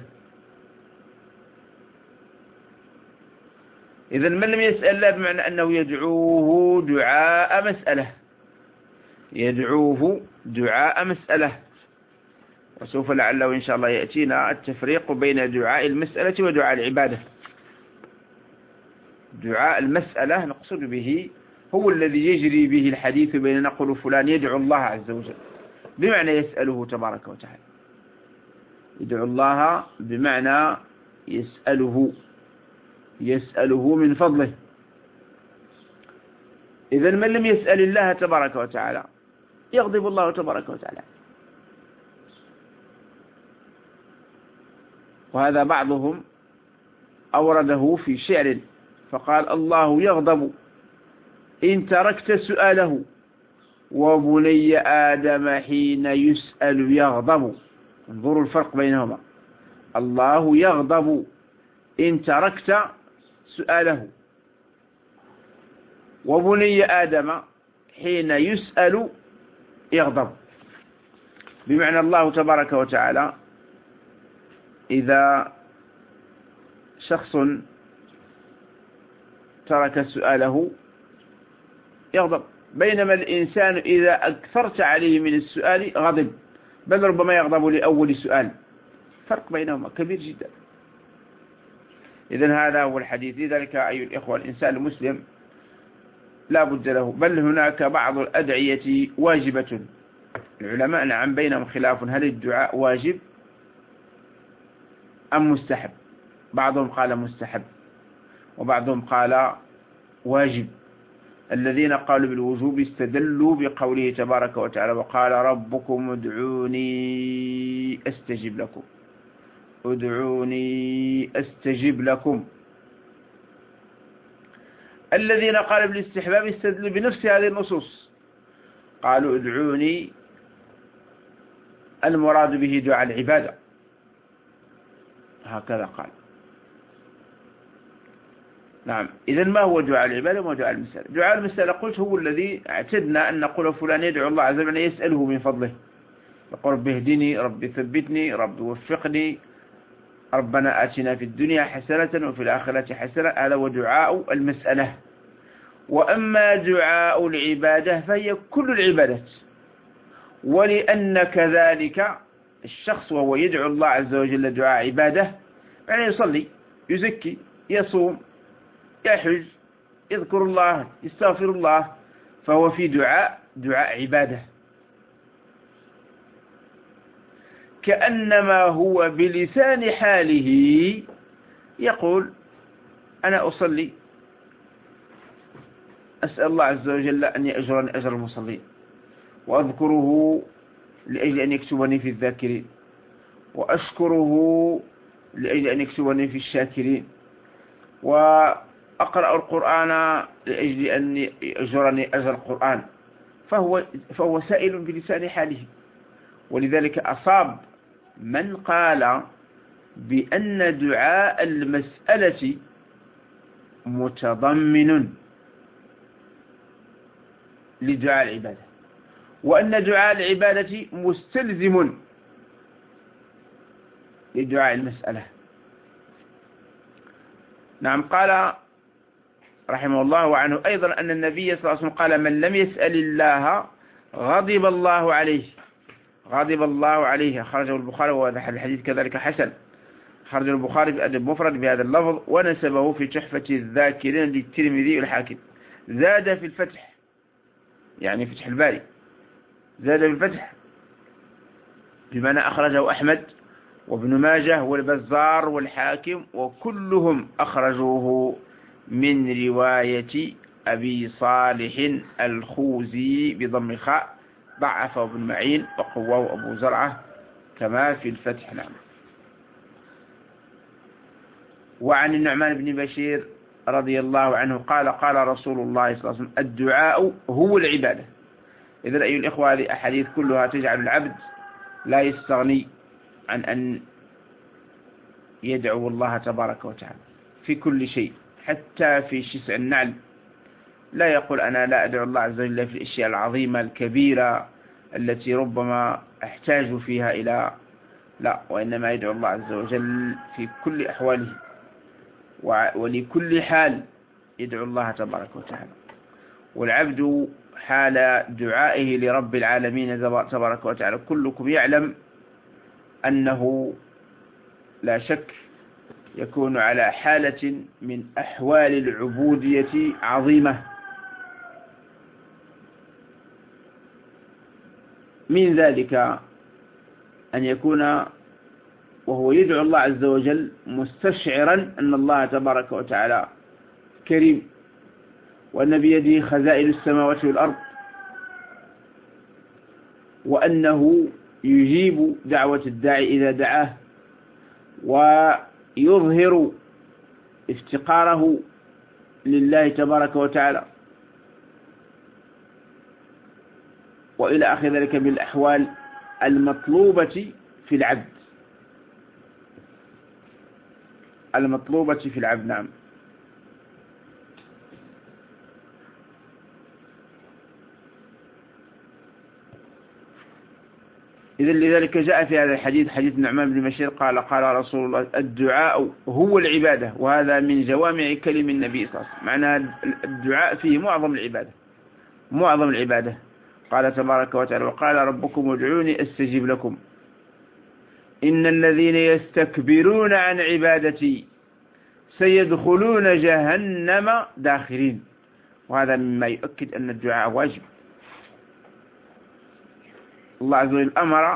Speaker 1: إذن من لم يسأل الله بمعنى أنه يدعوه دعاء مسألة، يدعوه دعاء مسألة. وسوف لعله إن شاء الله يأتينا التفريق بين دعاء المسألة ودعاء العبادة. دعاء المسألة نقصد به هو الذي يجري به الحديث بين نقول فلان يدعو الله عز وجل، بمعنى يسأله تبارك وتعالى. يدعو الله بمعنى يسأله، يسأله من فضله. إذن من لم يسأل الله تبارك وتعالى يغضب الله تبارك وتعالى. وهذا بعضهم أورده في شعر فقال: الله يغضب إن تركت سؤاله، وبني آدم حين يسأل يغضب. انظروا الفرق بينهما. الله يغضب إن تركت سؤاله، وبني آدم حين يسأل يغضب. بمعنى الله تبارك وتعالى إذا شخص ترك سؤاله يغضب، بينما الإنسان إذا أكثرت عليه من السؤال غضب، بل ربما يغضب لأول سؤال. فرق بينهما كبير جدا. إذن هذا هو الحديث. لذلك أيها الإخوة، الإنسان المسلم لا بد له، بل هناك بعض الأدعية واجبة. العلماء نعم بينهم خلاف، هل الدعاء واجب أم مستحب؟ بعضهم قال مستحب، وبعضهم قال واجب. الذين قالوا بالوجوب استدلوا بقوله تبارك وتعالى: وقال ربكم ادعوني أستجب لكم، ادعوني أستجب لكم. الذين قالوا بالاستحباب استدلوا بنفس هذه النصوص، قالوا ادعوني المراد به دعاء العبادة، هكذا قال. نعم. إذن ما هو دعاء العبادة وما دعاء المسألة؟ دعاء المسألة قلت هو الذي اعتدنا أن نقول فلان يدعو الله عز وجل يسأله من فضله، يقول رب اهدني، رب ثبتني، رب وفقني، ربنا آتنا في الدنيا حسنة وفي الآخرة حسنة. هذا هو دعاء المسألة. وأما دعاء العبادة فهي كل العبادات. ولأن كذلك الشخص وهو يدعو الله عز وجل دعاء عبادة، يعني يصلي، يزكي، يصوم، يحج، يذكر الله، يستغفر الله، فهو في دعاء دعاء عبادة، كأنما هو بلسان حاله يقول أنا أصلي، أسأل الله عز وجل أن يأجرني أجر المصلين، وأذكره لأجل أن يكتبني في الذاكرين، وأشكره لأجل أن يكتبني في الشاكرين، وأقرأ القرآن لأجل أن يأجرني أجر القرآن. فهو, فهو سائل بلسان حاله. ولذلك أصاب من قال بأن دعاء المسألة متضمن لدعاء العبادة، وأن دعاء العبادة مستلزم لدعاء المسألة. نعم. قال رحمه الله وعنه أيضا أن النبي صلى الله عليه وسلم قال: من لم يسأل الله غضب الله عليه، غضب الله عليه. خرجه البخاري، وهذا الحديث كذلك حسن. خرج البخاري بأدب مفرد بهذا اللفظ، ونسبه في تحفة الذاكرين للترمذي والحاكم. زاد في الفتح، يعني فتح الباري، زاد في الفتح بمعنى أخرجه أحمد وابن ماجه والبزار والحاكم، وكلهم أخرجوه من رواية أبي صالح الخوزي بضم الخاء، ضعفه ابن معين وقواه أبو زرعة كما في الفتح. نعم. وعن النعمان بن بشير رضي الله عنه قال: قال رسول الله صلى الله عليه وسلم: الدعاء هو العبادة. إذن أيها الإخوة، هذه أحاديث كلها تجعل العبد لا يستغني عن أن يدعو الله تبارك وتعالى في كل شيء، حتى في شسع النعل. لا يقول: أنا لا أدعو الله عز وجل في الأشياء العظيمة الكبيرة التي ربما أحتاج فيها إلى، لا، وإنما يدعو الله عز وجل في كل أحواله، ولكل حال يدعو الله تبارك وتعالى. والعبد حال دعائه لرب العالمين تبارك وتعالى كلكم يعلم أنه لا شك يكون على حالة من أحوال العبودية عظيمة. من ذلك أن يكون وهو يدعو الله عز وجل مستشعرا أن الله تبارك وتعالى كريم، وأن بيده خزائن السماوات والأرض، وأنه يجيب دعوة الداعي إذا دعاه، ويظهر افتقاره لله تبارك وتعالى، وإلى آخر ذلك من الأحوال المطلوبة في العبد، المطلوبة في العبد. نعم. إذن لذلك جاء في هذا الحديث، حديث النعمان بن بشير، قال: قال رسول الله: الدعاء هو العبادة. وهذا من جوامع كلم النبي صلى الله عليه وسلم، معنى الدعاء فيه معظم العبادة، معظم العبادة. قال تبارك وتعالى: وقال ربكم ادعوني أستجب لكم إن الذين يستكبرون عن عبادتي سيدخلون جهنم داخرين. وهذا مما يؤكد أن الدعاء واجب. الله عز وجل أمر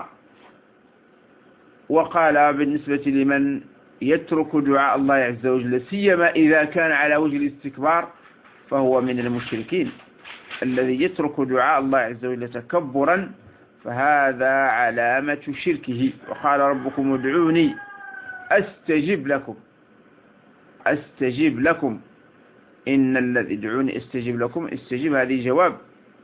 Speaker 1: وقال بالنسبة لمن يترك دعاء الله عز وجل سيما إذا كان على وجه الاستكبار فهو من المشركين. الذي يترك دعاء الله عز وجل تكبرا فهذا علامة شركه. وقال ربكم ادعوني أستجب لكم، أستجب لكم إن الذي ادعوني أستجب لكم، استجب هذه جواب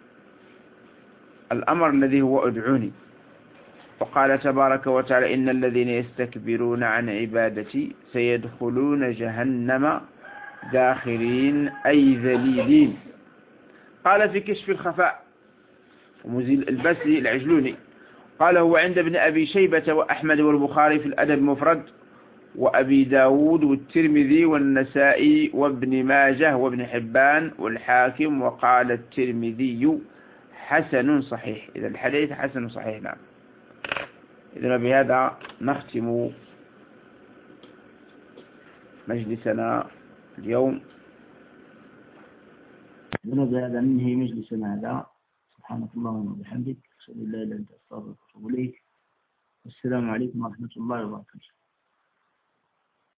Speaker 1: الأمر الذي هو ادعوني. وقال تبارك وتعالى: إن الذين يستكبرون عن عبادتي سيدخلون جهنم داخرين أي ذليلين. قال في كشف الخفاء ومزيل البسي العجلوني، قال: هو عند ابن أبي شيبة وأحمد والبخاري في الأدب المفرد، وأبي داود والترمذي والنسائي وابن ماجه وابن حبان والحاكم، وقال الترمذي حسن صحيح. إذا الحديث حسن صحيح. نعم. إذا بهذا نختم مجلسنا اليوم، بهذا ننهي مجلسنا هذا. سبحانك اللهم وبحمدك، أشهد أن لا إله إلا أنت، أستغفرك وأتوب إليك. والسلام عليكم ورحمة الله وبركاته.